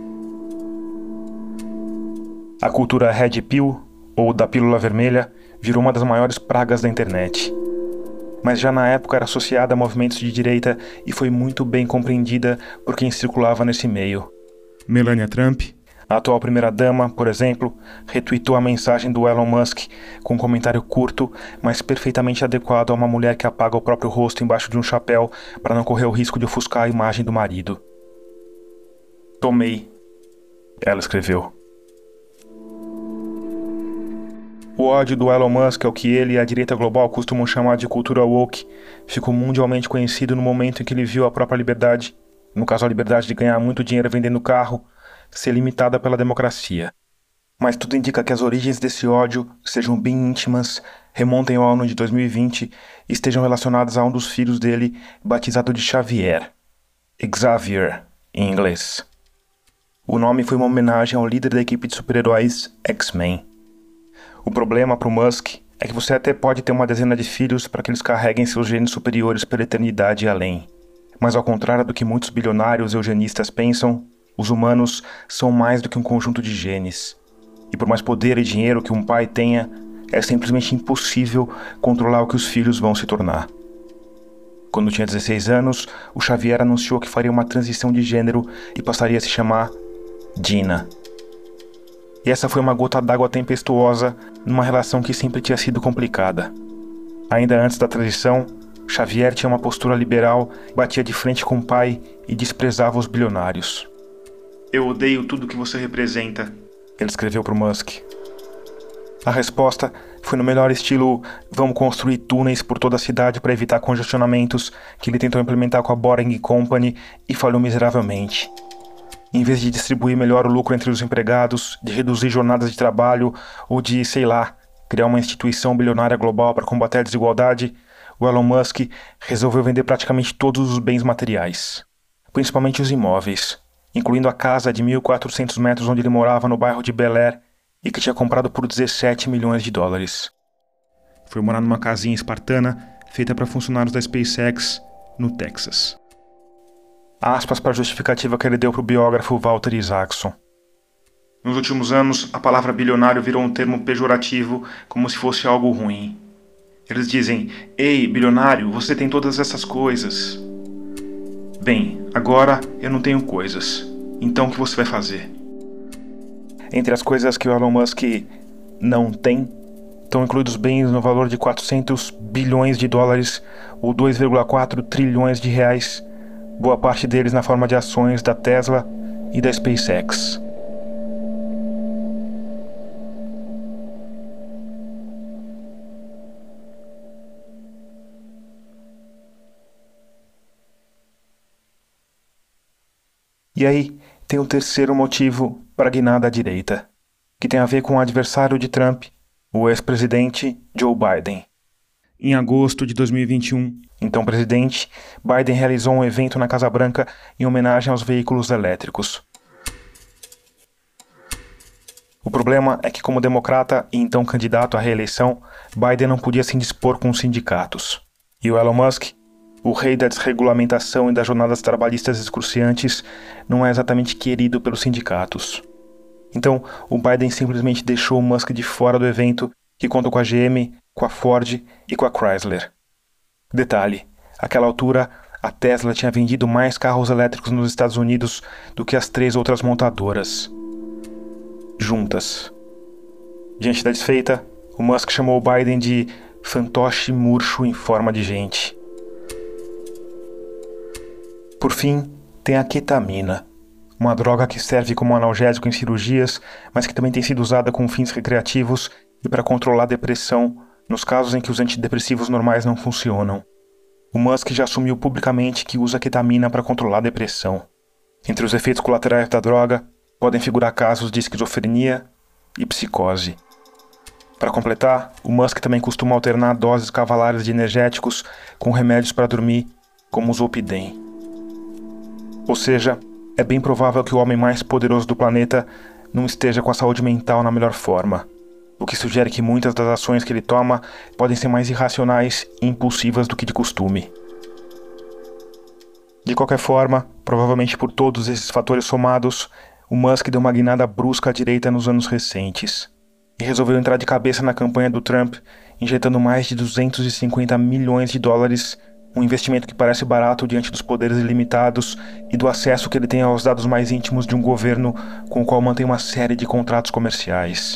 A cultura Red Pill, ou da pílula vermelha, virou uma das maiores pragas da internet. Mas já na época era associada a movimentos de direita e foi muito bem compreendida por quem circulava nesse meio. Melania Trump, a atual primeira-dama, por exemplo, retweetou a mensagem do Elon Musk com um comentário curto, mas perfeitamente adequado a uma mulher que apaga o próprio rosto embaixo de um chapéu para não correr o risco de ofuscar a imagem do marido. Tomei, ela escreveu. O ódio do Elon Musk ao que ele e a direita global costumam chamar de cultura woke ficou mundialmente conhecido no momento em que ele viu a própria liberdade, no caso a liberdade de ganhar muito dinheiro vendendo carro, ser limitada pela democracia. Mas tudo indica que as origens desse ódio sejam bem íntimas, remontem ao ano de dois mil e vinte e estejam relacionadas a um dos filhos dele, batizado de Xavier. Xavier, em inglês. O nome foi uma homenagem ao líder da equipe de super-heróis X-Men. O problema para o Musk é que você até pode ter uma dezena de filhos para que eles carreguem seus genes superiores pela eternidade e além. Mas ao contrário do que muitos bilionários eugenistas pensam, os humanos são mais do que um conjunto de genes. E por mais poder e dinheiro que um pai tenha, é simplesmente impossível controlar o que os filhos vão se tornar. Quando tinha dezesseis anos, o Xavier anunciou que faria uma transição de gênero e passaria a se chamar Gina. E essa foi uma gota d'água tempestuosa numa relação que sempre tinha sido complicada. Ainda antes da transição, Xavier tinha uma postura liberal, batia de frente com o pai e desprezava os bilionários. Eu odeio tudo que você representa, ele escreveu para o Musk. A resposta foi no melhor estilo vamos construir túneis por toda a cidade para evitar congestionamentos que ele tentou implementar com a Boring Company e falhou miseravelmente. Em vez de distribuir melhor o lucro entre os empregados, de reduzir jornadas de trabalho ou de, sei lá, criar uma instituição bilionária global para combater a desigualdade, o Elon Musk resolveu vender praticamente todos os bens materiais, principalmente os imóveis, incluindo a casa de mil e quatrocentos metros onde ele morava no bairro de Bel Air e que tinha comprado por dezessete milhões de dólares. Foi morar numa casinha espartana feita para funcionários da SpaceX no Texas. Aspas para a justificativa que ele deu para o biógrafo Walter Isaacson. Nos últimos anos, a palavra bilionário virou um termo pejorativo, como se fosse algo ruim. Eles dizem, ei, bilionário, você tem todas essas coisas. Bem, agora eu não tenho coisas. Então o que você vai fazer? Entre as coisas que o Elon Musk não tem, estão incluídos bens no valor de quatrocentos bilhões de dólares ou dois vírgula quatro trilhões de reais, boa parte deles na forma de ações da Tesla e da SpaceX. E aí, tem um terceiro motivo para guinar da direita, que tem a ver com o adversário de Trump, o ex-presidente Joe Biden. Em agosto de dois mil e vinte e um, então presidente, Biden realizou um evento na Casa Branca em homenagem aos veículos elétricos. O problema é que, como democrata e então candidato à reeleição, Biden não podia se indispor com os sindicatos. E o Elon Musk, o rei da desregulamentação e das jornadas trabalhistas excruciantes, não é exatamente querido pelos sindicatos. Então, o Biden simplesmente deixou o Musk de fora do evento, que conta com a G M, com a Ford e com a Chrysler. Detalhe, àquela altura, a Tesla tinha vendido mais carros elétricos nos Estados Unidos do que as três outras montadoras. Juntas. Diante da desfeita, o Musk chamou o Biden de fantoche murcho em forma de gente. Por fim, tem a ketamina, uma droga que serve como analgésico em cirurgias, mas que também tem sido usada com fins recreativos e para controlar a depressão nos casos em que os antidepressivos normais não funcionam. O Musk já assumiu publicamente que usa ketamina para controlar a depressão. Entre os efeitos colaterais da droga, podem figurar casos de esquizofrenia e psicose. Para completar, o Musk também costuma alternar doses cavalares de energéticos com remédios para dormir, como o Zolpidem. Ou seja, é bem provável que o homem mais poderoso do planeta não esteja com a saúde mental na melhor forma, o que sugere que muitas das ações que ele toma podem ser mais irracionais e impulsivas do que de costume. De qualquer forma, provavelmente por todos esses fatores somados, o Musk deu uma guinada brusca à direita nos anos recentes e resolveu entrar de cabeça na campanha do Trump, injetando mais de duzentos e cinquenta milhões de dólares, um investimento que parece barato diante dos poderes ilimitados e do acesso que ele tem aos dados mais íntimos de um governo com o qual mantém uma série de contratos comerciais.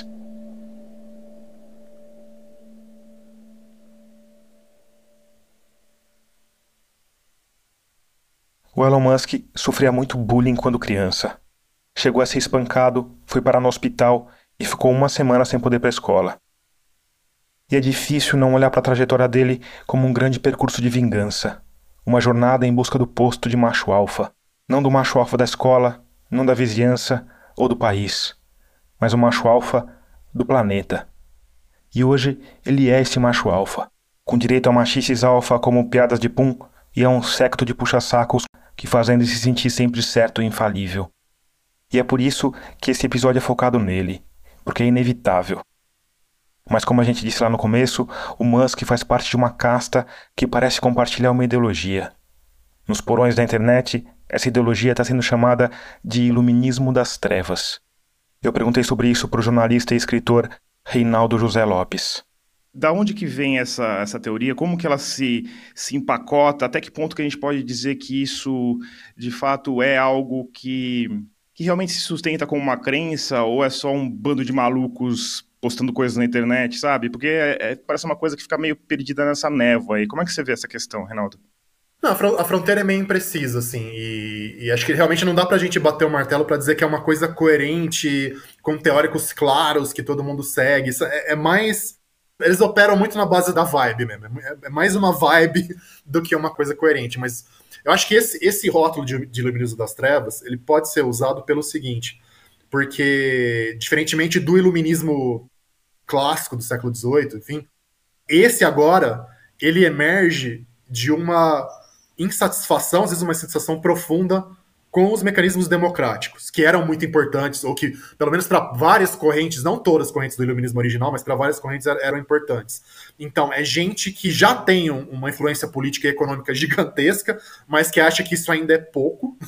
O Elon Musk sofria muito bullying quando criança. Chegou a ser espancado, foi parar no hospital e ficou uma semana sem poder ir para a escola. E é difícil não olhar para a trajetória dele como um grande percurso de vingança, uma jornada em busca do posto de macho alfa, não do macho alfa da escola, não da vizinhança ou do país, mas o macho alfa do planeta. E hoje ele é esse macho alfa, com direito a machices alfa como piadas de pum e a um séquito de puxa-sacos que fazem ele se sentir sempre certo e infalível. E é por isso que esse episódio é focado nele, porque é inevitável. Mas como a gente disse lá no começo, o Musk faz parte de uma casta que parece compartilhar uma ideologia. Nos porões da internet, essa ideologia está sendo chamada de iluminismo das trevas. Eu perguntei sobre isso para o jornalista e escritor Reinaldo José Lopes. Da onde que vem essa, essa teoria? Como que ela se, se empacota? Até que ponto que a gente pode dizer que isso, de fato, é algo que, que realmente se sustenta como uma crença ou é só um bando de malucos postando coisas na internet, sabe? Porque é, é, parece uma coisa que fica meio perdida nessa névoa aí. Como é que você vê essa questão, Reinaldo? Não, a fronteira é meio imprecisa, assim, e, e acho que realmente não dá pra gente bater o martelo pra dizer que é uma coisa coerente, com teóricos claros que todo mundo segue. Isso é, é mais... Eles operam muito na base da vibe mesmo. É, é mais uma vibe do que uma coisa coerente, mas eu acho que esse, esse rótulo de, de iluminismo das trevas, ele pode ser usado pelo seguinte, porque, diferentemente do iluminismo clássico do século dezoito, enfim, esse agora, ele emerge de uma insatisfação, às vezes uma insatisfação profunda com os mecanismos democráticos, que eram muito importantes, ou que, pelo menos para várias correntes, não todas as correntes do iluminismo original, mas para várias correntes eram importantes. Então, é gente que já tem uma influência política e econômica gigantesca, mas que acha que isso ainda é pouco,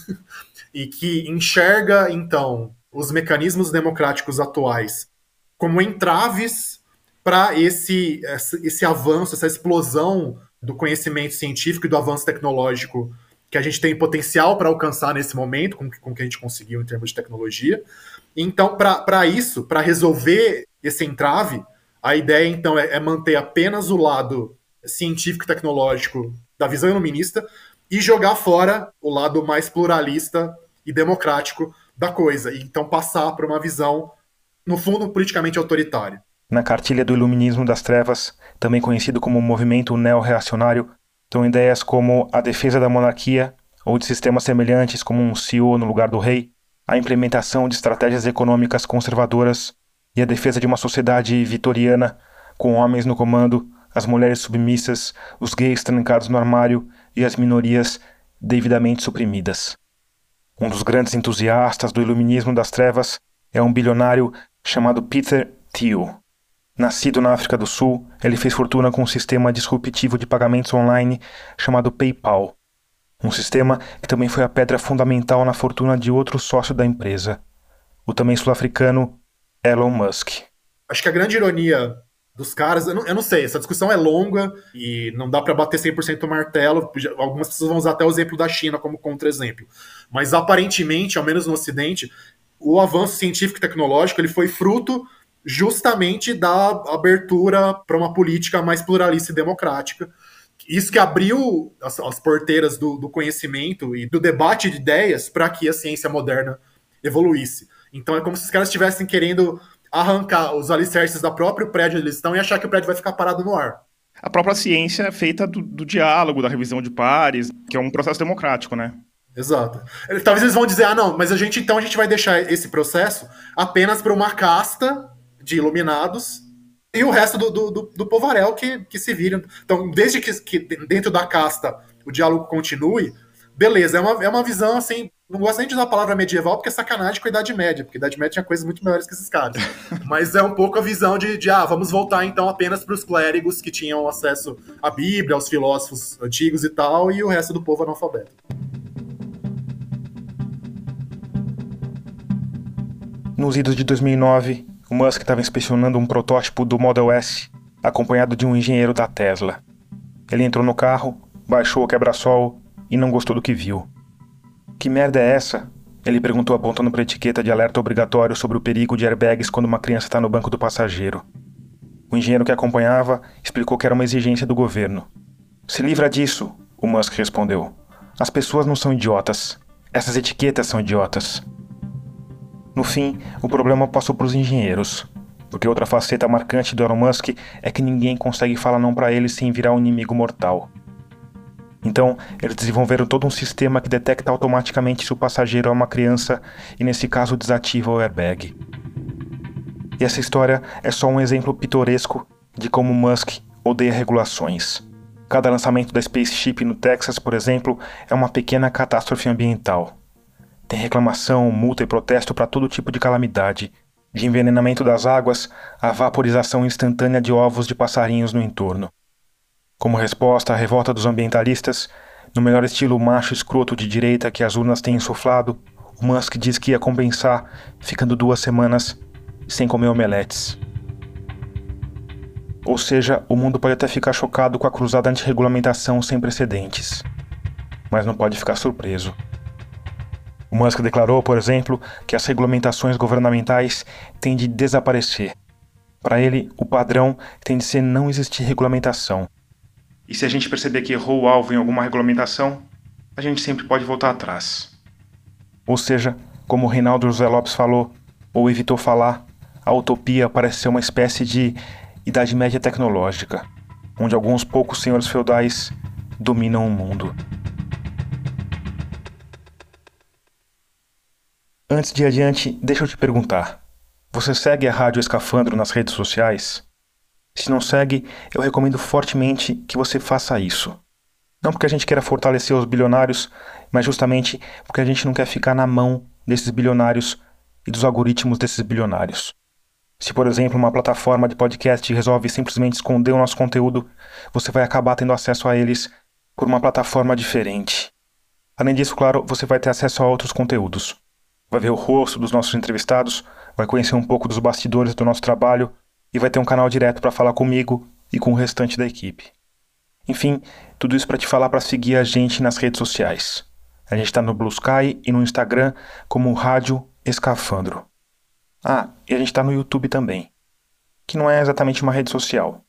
e que enxerga, então, os mecanismos democráticos atuais como entraves para esse, esse avanço, essa explosão do conhecimento científico e do avanço tecnológico que a gente tem potencial para alcançar nesse momento, com, com o que a gente conseguiu em termos de tecnologia. Então, para isso, para resolver esse entrave, a ideia, então, é, é manter apenas o lado científico e tecnológico da visão iluminista e jogar fora o lado mais pluralista e democrático da coisa. E, então, passar para uma visão, no fundo, politicamente autoritária. Na cartilha do Iluminismo das Trevas, também conhecido como movimento neo-reacionário, estão ideias como a defesa da monarquia ou de sistemas semelhantes como um C E O no lugar do rei, a implementação de estratégias econômicas conservadoras e a defesa de uma sociedade vitoriana com homens no comando, as mulheres submissas, os gays trancados no armário e as minorias devidamente suprimidas. Um dos grandes entusiastas do Iluminismo das Trevas é um bilionário chamado Peter Thiel. Nascido na África do Sul, ele fez fortuna com um sistema disruptivo de pagamentos online chamado PayPal. Um sistema que também foi a pedra fundamental na fortuna de outro sócio da empresa, o também sul-africano Elon Musk. Acho que a grande ironia dos caras, eu não, eu não sei, essa discussão é longa e não dá para bater cem por cento o martelo, algumas pessoas vão usar até o exemplo da China como contra-exemplo, mas aparentemente, ao menos no Ocidente, o avanço científico e tecnológico ele foi fruto justamente da abertura para uma política mais pluralista e democrática. Isso que abriu as, as porteiras do, do conhecimento e do debate de ideias para que a ciência moderna evoluísse. Então é como se os caras estivessem querendo arrancar os alicerces do próprio prédio onde eles estão e achar que o prédio vai ficar parado no ar. A própria ciência é feita do, do diálogo, da revisão de pares, que é um processo democrático, né? Exato. Talvez eles vão dizer, ah não, mas a gente então a gente vai deixar esse processo apenas para uma casta de iluminados e o resto do, do, do, do povaréu que, que se viram. Então, desde que, que dentro da casta o diálogo continue, beleza, é uma, é uma visão assim, não gosto nem de usar a palavra medieval porque é sacanagem com a Idade Média, porque a Idade Média tinha coisas muito melhores que esses caras. Mas é um pouco a visão de, de ah, vamos voltar então apenas para os clérigos que tinham acesso à Bíblia, aos filósofos antigos e tal, e o resto do povo analfabeto. Nos idos de dois mil e nove, o Musk estava inspecionando um protótipo do Model S, acompanhado de um engenheiro da Tesla. Ele entrou no carro, baixou o quebra-sol e não gostou do que viu. Que merda é essa? Ele perguntou apontando para a etiqueta de alerta obrigatório sobre o perigo de airbags quando uma criança está no banco do passageiro. O engenheiro que acompanhava explicou que era uma exigência do governo. Se livra disso, o Musk respondeu. As pessoas não são idiotas. Essas etiquetas são idiotas. No fim, o problema passou para os engenheiros, porque outra faceta marcante do Elon Musk é que ninguém consegue falar não para ele sem virar um inimigo mortal. Então, eles desenvolveram todo um sistema que detecta automaticamente se o passageiro é uma criança e, nesse caso, desativa o airbag. E essa história é só um exemplo pitoresco de como Musk odeia regulações. Cada lançamento da Spaceship no Texas, por exemplo, é uma pequena catástrofe ambiental. Tem reclamação, multa e protesto para todo tipo de calamidade, de envenenamento das águas à vaporização instantânea de ovos de passarinhos no entorno. Como resposta à revolta dos ambientalistas, no melhor estilo macho escroto de direita que as urnas têm insuflado, o Musk diz que ia compensar ficando duas semanas sem comer omeletes. Ou seja, o mundo pode até ficar chocado com a cruzada antirregulamentação sem precedentes, mas não pode ficar surpreso. O Musk declarou, por exemplo, que as regulamentações governamentais têm de desaparecer. Para ele, o padrão tem de ser não existir regulamentação. E se a gente perceber que errou o alvo em alguma regulamentação, a gente sempre pode voltar atrás. Ou seja, como o Reinaldo José Lopes falou, ou evitou falar, a utopia parece ser uma espécie de Idade Média tecnológica, onde alguns poucos senhores feudais dominam o mundo. Antes de ir adiante, deixa eu te perguntar. Você segue a Rádio Escafandro nas redes sociais? Se não segue, eu recomendo fortemente que você faça isso. Não porque a gente queira fortalecer os bilionários, mas justamente porque a gente não quer ficar na mão desses bilionários e dos algoritmos desses bilionários. Se, por exemplo, uma plataforma de podcast resolve simplesmente esconder o nosso conteúdo, você vai acabar tendo acesso a eles por uma plataforma diferente. Além disso, claro, você vai ter acesso a outros conteúdos. Vai ver o rosto dos nossos entrevistados, vai conhecer um pouco dos bastidores do nosso trabalho e vai ter um canal direto para falar comigo e com o restante da equipe. Enfim, tudo isso para te falar para seguir a gente nas redes sociais. A gente está no Blue Sky e no Instagram como Rádio Escafandro. Ah, e a gente está no YouTube também, que não é exatamente uma rede social.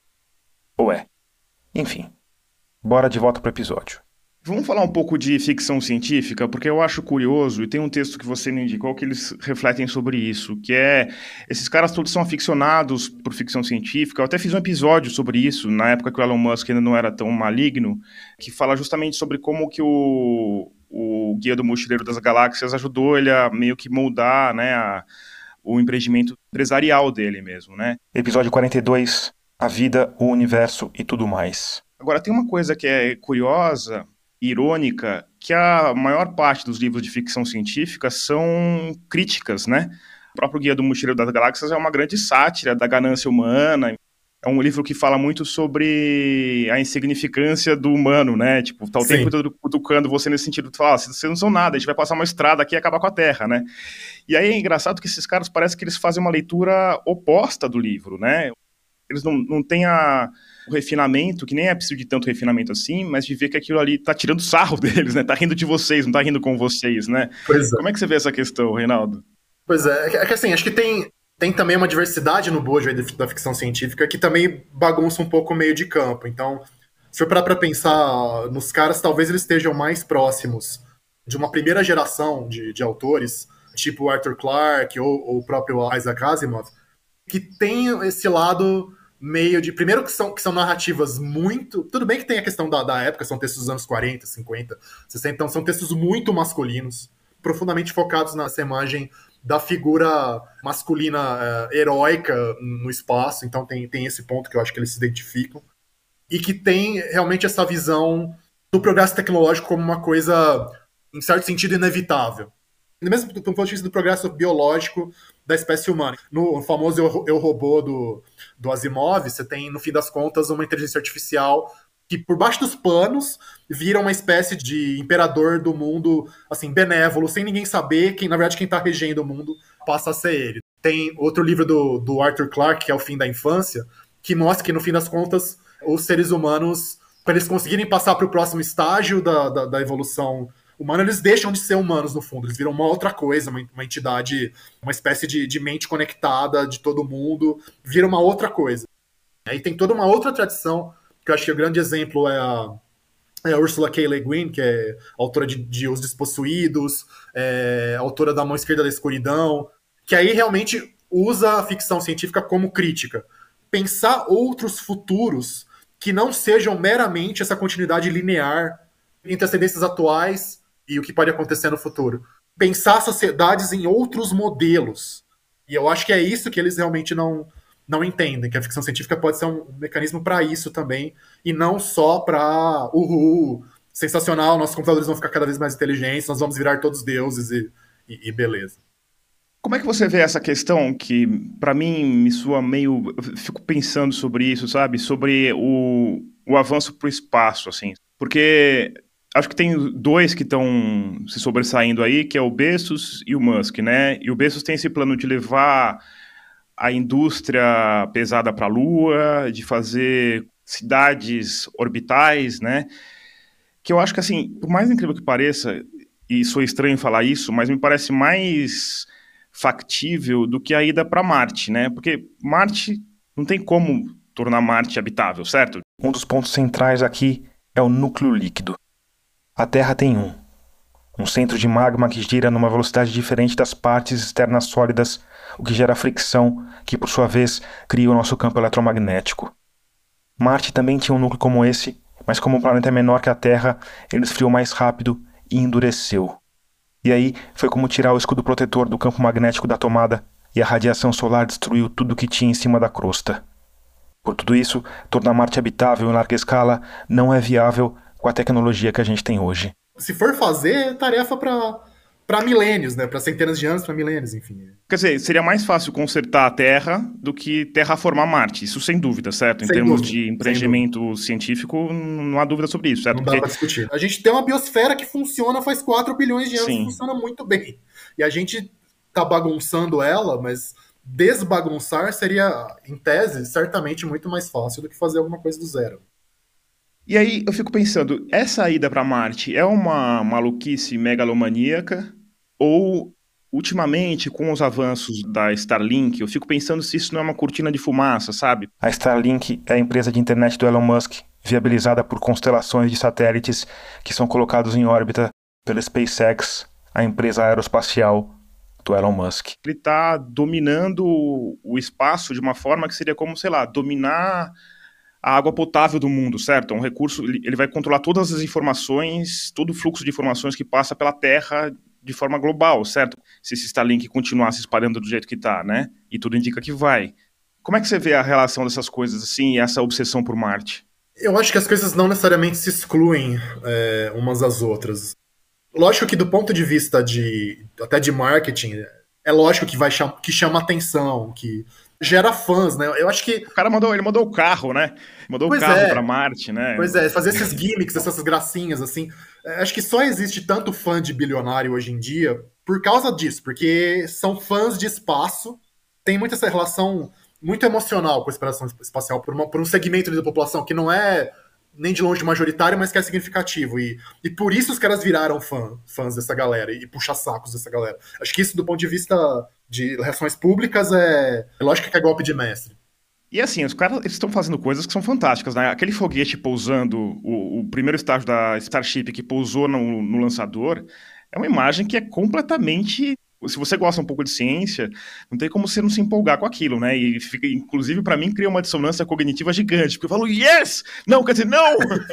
Ou é? Enfim, bora de volta pro episódio. Vamos falar um pouco de ficção científica, porque eu acho curioso, e tem um texto que você me indicou que eles refletem sobre isso, que é, esses caras todos são aficionados por ficção científica. Eu até fiz um episódio sobre isso, na época que o Elon Musk ainda não era tão maligno, que fala justamente sobre como que o, o Guia do Mochileiro das Galáxias ajudou ele a meio que moldar, né, a, o empreendimento empresarial dele mesmo, né? Episódio quarenta e dois, a vida, o universo e tudo mais. Agora, tem uma coisa que é curiosa, irônica, que a maior parte dos livros de ficção científica são críticas, né? O próprio Guia do Mochileiro das Galáxias é uma grande sátira da ganância humana. É um livro que fala muito sobre a insignificância do humano, né? Tipo, tá o tempo todo cutucando você nesse sentido. Tu fala, ah, vocês não são nada, a gente vai passar uma estrada aqui e acabar com a Terra, né? E aí é engraçado que esses caras parece que eles fazem uma leitura oposta do livro, né? Eles não, não têm a, o refinamento, que nem é preciso de tanto refinamento assim, mas de ver que aquilo ali tá tirando sarro deles, né? Tá rindo de vocês, não tá rindo com vocês, né? Pois é. Como é que você vê essa questão, Reinaldo? Pois é, é que assim, acho que tem, tem também uma diversidade no bojo da ficção científica que também bagunça um pouco o meio de campo. Então, se for parar pra pensar nos caras, talvez eles estejam mais próximos de uma primeira geração de, de autores, tipo Arthur Clarke ou, ou o próprio Isaac Asimov, que tem esse lado meio de... Primeiro que são, que são narrativas muito... Tudo bem que tem a questão da, da época, são textos dos anos quarenta, cinquenta, sessenta, então são textos muito masculinos, profundamente focados nessa imagem da figura masculina uh, heróica no espaço, então tem, tem esse ponto que eu acho que eles se identificam, e que tem realmente essa visão do progresso tecnológico como uma coisa, em certo sentido, inevitável. Mesmo do ponto de vista do progresso biológico da espécie humana. No famoso Eu, Eu Robô do, do Asimov, você tem, no fim das contas, uma inteligência artificial que, por baixo dos panos, vira uma espécie de imperador do mundo, assim, benévolo, sem ninguém saber, quem, na verdade, quem está regendo o mundo passa a ser ele. Tem outro livro do, do Arthur Clarke, que é O Fim da Infância, que mostra que, no fim das contas, os seres humanos, para eles conseguirem passar para o próximo estágio da, da, da evolução humana, eles deixam de ser humanos, no fundo. Eles viram uma outra coisa, uma, uma entidade, uma espécie de, de mente conectada de todo mundo, vira uma outra coisa. Aí tem toda uma outra tradição, que eu acho que o grande exemplo é a, é a Ursula K. Le Guin, que é autora de, de Os Despossuídos, é, autora da Mão Esquerda da Escuridão, que aí realmente usa a ficção científica como crítica. Pensar outros futuros que não sejam meramente essa continuidade linear entre as tendências atuais e o que pode acontecer no futuro. Pensar sociedades em outros modelos. E eu acho que é isso que eles realmente não, não entendem, que a ficção científica pode ser um mecanismo para isso também, e não só para uhul, sensacional, nossos computadores vão ficar cada vez mais inteligentes, nós vamos virar todos deuses e, e, e beleza. Como é que você vê essa questão que, para mim, me soa meio... Eu fico pensando sobre isso, sabe? Sobre o, o avanço para o espaço, assim. Porque... Acho que tem dois que estão se sobressaindo aí, que é o Bezos e o Musk, né? E o Bezos tem esse plano de levar a indústria pesada para a Lua, de fazer cidades orbitais, né? Que eu acho que, assim, por mais incrível que pareça, e sou estranho falar isso, mas me parece mais factível do que a ida para Marte, né? Porque Marte não tem como tornar Marte habitável, certo? Um dos pontos centrais aqui é o núcleo líquido. A Terra tem um, um centro de magma que gira numa velocidade diferente das partes externas sólidas, o que gera fricção, que por sua vez cria o nosso campo eletromagnético. Marte também tinha um núcleo como esse, mas como o planeta é menor que a Terra, ele esfriou mais rápido e endureceu. E aí foi como tirar o escudo protetor do campo magnético da tomada e a radiação solar destruiu tudo que tinha em cima da crosta. Por tudo isso, tornar Marte habitável em larga escala não é viável com a tecnologia que a gente tem hoje. Se for fazer, é tarefa para para milênios, né? Para centenas de anos, para milênios, enfim. Quer dizer, seria mais fácil consertar a Terra do que terraformar Marte, isso sem dúvida, certo? Em sem termos dúvida, de empreendimento científico, não há dúvida sobre isso, certo? Não dá Porque... para discutir. A gente tem uma biosfera que funciona faz quatro bilhões de anos, Sim. funciona muito bem. E a gente tá bagunçando ela, mas desbagunçar seria, em tese, certamente muito mais fácil do que fazer alguma coisa do zero. E aí eu fico pensando, essa ida para Marte é uma maluquice megalomaníaca ou, ultimamente, com os avanços da Starlink, eu fico pensando se isso não é uma cortina de fumaça, sabe? A Starlink é a empresa de internet do Elon Musk, viabilizada por constelações de satélites que são colocados em órbita pela SpaceX, a empresa aeroespacial do Elon Musk. Ele está dominando o espaço de uma forma que seria como, sei lá, dominar a água potável do mundo, certo? É um recurso, ele vai controlar todas as informações, todo o fluxo de informações que passa pela Terra de forma global, certo? Se esse Starlink continuar se espalhando do jeito que está, né? E tudo indica que vai. Como é que você vê a relação dessas coisas, assim, e essa obsessão por Marte? Eu acho que as coisas não necessariamente se excluem é, umas das outras. Lógico que do ponto de vista de até de marketing, é lógico que vai cham- que chama atenção, que gera fãs, né? Eu acho que... O cara mandou, ele mandou o carro, né? Mandou pois o carro é. pra Marte, né? Pois é, fazer esses gimmicks, essas gracinhas, assim. Acho que só existe tanto fã de bilionário hoje em dia por causa disso, porque são fãs de espaço, tem muito essa relação muito emocional com a exploração espacial por, uma, por um segmento da população que não é nem de longe majoritário, mas que é significativo. E, e por isso os caras viraram fã, fãs dessa galera e puxa-sacos dessa galera. Acho que isso, do ponto de vista de relações públicas, é, é lógico que é golpe de mestre. E assim, os caras estão fazendo coisas que são fantásticas, né? Aquele foguete pousando, o, o primeiro estágio da Starship que pousou no, no lançador, é uma imagem que é completamente... Se você gosta um pouco de ciência, não tem como você não se empolgar com aquilo, né? E fica, inclusive, para mim, cria uma dissonância cognitiva gigante, porque eu falo, yes! Não, quer dizer, não!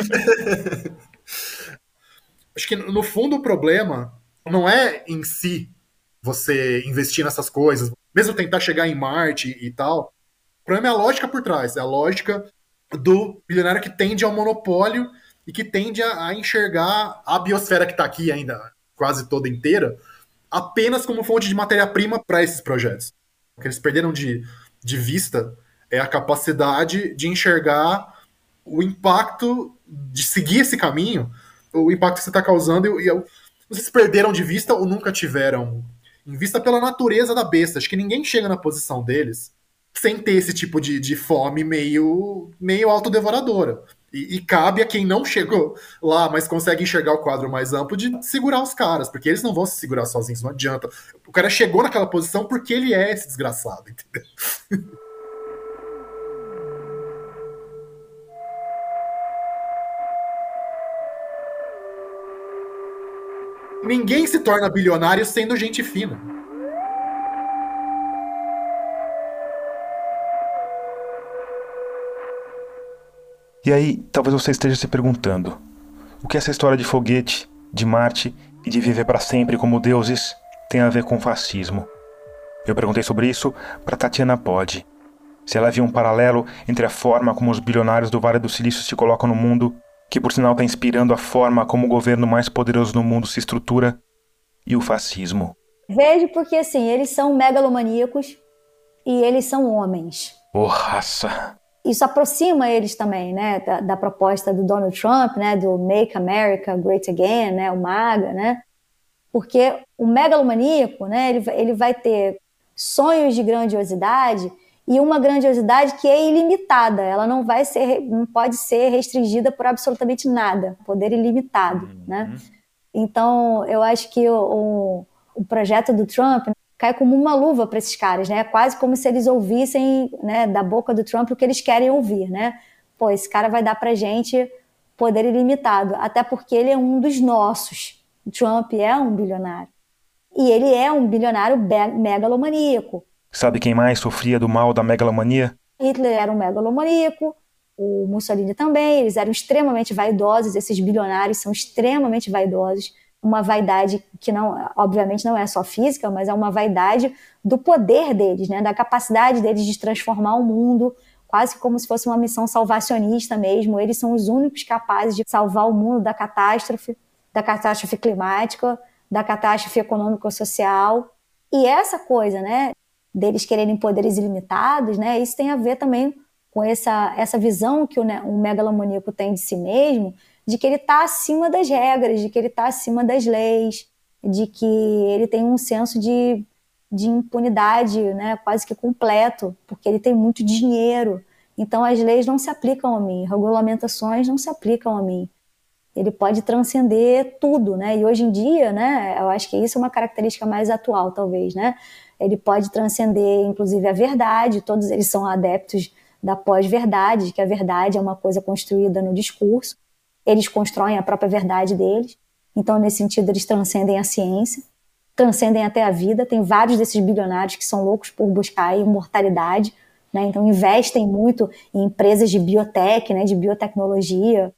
Acho que, no fundo, o problema não é em si você investir nessas coisas, mesmo tentar chegar em Marte e tal. O problema é a lógica por trás, é a lógica do bilionário que tende ao monopólio e que tende a, a enxergar a biosfera que está aqui ainda quase toda inteira apenas como fonte de matéria-prima para esses projetos. O que eles perderam de, de vista é a capacidade de enxergar o impacto, de seguir esse caminho, o impacto que você está causando, e, e vocês perderam de vista ou nunca tiveram em vista pela natureza da besta. Acho que ninguém chega na posição deles sem ter esse tipo de, de fome meio, meio autodevoradora. E, e cabe a quem não chegou lá, mas consegue enxergar o quadro mais amplo, de segurar os caras, porque eles não vão se segurar sozinhos, não adianta. O cara chegou naquela posição porque ele é esse desgraçado, entendeu? Ninguém se torna bilionário sendo gente fina. E aí, talvez você esteja se perguntando, o que essa história de foguete, de Marte e de viver para sempre como deuses tem a ver com fascismo? Eu perguntei sobre isso para Tatiana Pod. Se ela viu um paralelo entre a forma como os bilionários do Vale do Silício se colocam no mundo, que por sinal está inspirando a forma como o governo mais poderoso no mundo se estrutura, e o fascismo. Vejo porque, assim, eles são megalomaníacos e eles são homens. Ô, raça! Isso aproxima eles também, né, da, da proposta do Donald Trump, né, do Make America Great Again, né, o MAGA, né, porque o megalomaníaco, né, ele, ele vai ter sonhos de grandiosidade e uma grandiosidade que é ilimitada, ela não vai ser, não pode ser restringida por absolutamente nada, poder ilimitado, uhum. né. Então, eu acho que o, o, o projeto do Trump cai como uma luva para esses caras, né? É quase como se eles ouvissem, né, da boca do Trump o que eles querem ouvir, né? Pô, esse cara vai dar pra gente poder ilimitado, até porque ele é um dos nossos. O Trump é um bilionário. E ele é um bilionário megalomaníaco. Sabe quem mais sofria do mal da megalomania? Hitler era um megalomaníaco, o Mussolini também, eles eram extremamente vaidosos, esses bilionários são extremamente vaidosos. Uma vaidade que, não, obviamente, não é só física, mas é uma vaidade do poder deles, né? Da capacidade deles de transformar o mundo com quase como se fosse uma missão salvacionista mesmo. Eles são os únicos capazes de salvar o mundo da catástrofe, da catástrofe climática, da catástrofe econômico-social. E essa coisa, né, deles quererem poderes ilimitados, né, isso tem a ver também com essa, essa visão que o, né, o megalomaníaco tem de si mesmo, de que ele está acima das regras, de que ele está acima das leis, de que ele tem um senso de, de impunidade, né, quase que completo, porque ele tem muito dinheiro. Então as leis não se aplicam a mim, regulamentações não se aplicam a mim. Ele pode transcender tudo, né? E hoje em dia, né, eu acho que isso é uma característica mais atual, talvez, né? Ele pode transcender, inclusive, a verdade. Todos eles são adeptos da pós-verdade, que a verdade é uma coisa construída no discurso. Eles constroem a própria verdade deles. Então, nesse sentido, eles transcendem a ciência, transcendem até a vida. Tem vários desses bilionários que são loucos por buscar a imortalidade, né? Então, investem muito em empresas de biotech, né, de biotecnologia.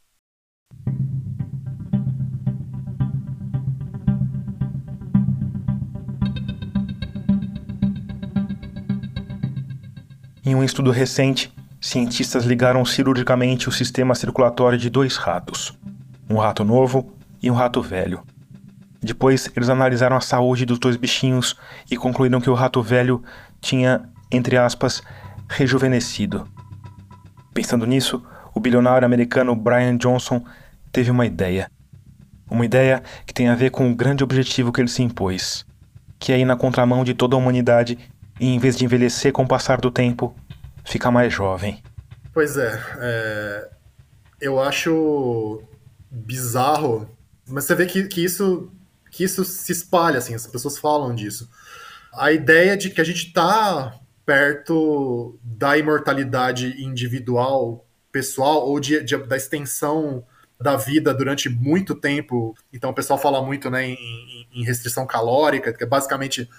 Em um estudo recente, cientistas ligaram cirurgicamente o sistema circulatório de dois ratos, um rato novo e um rato velho. Depois, eles analisaram a saúde dos dois bichinhos e concluíram que o rato velho tinha, entre aspas, rejuvenescido. Pensando nisso, o bilionário americano Brian Johnson teve uma ideia. Uma ideia que tem a ver com o grande objetivo que ele se impôs, que é ir na contramão de toda a humanidade e, em vez de envelhecer com o passar do tempo, ficar mais jovem. Pois é, é eu acho bizarro, mas você vê que, que, isso, que isso se espalha, assim, as pessoas falam disso. A ideia de que a gente está perto da imortalidade individual, pessoal, ou de, de, da extensão da vida durante muito tempo. Então o pessoal fala muito, né, em, em restrição calórica, que é basicamente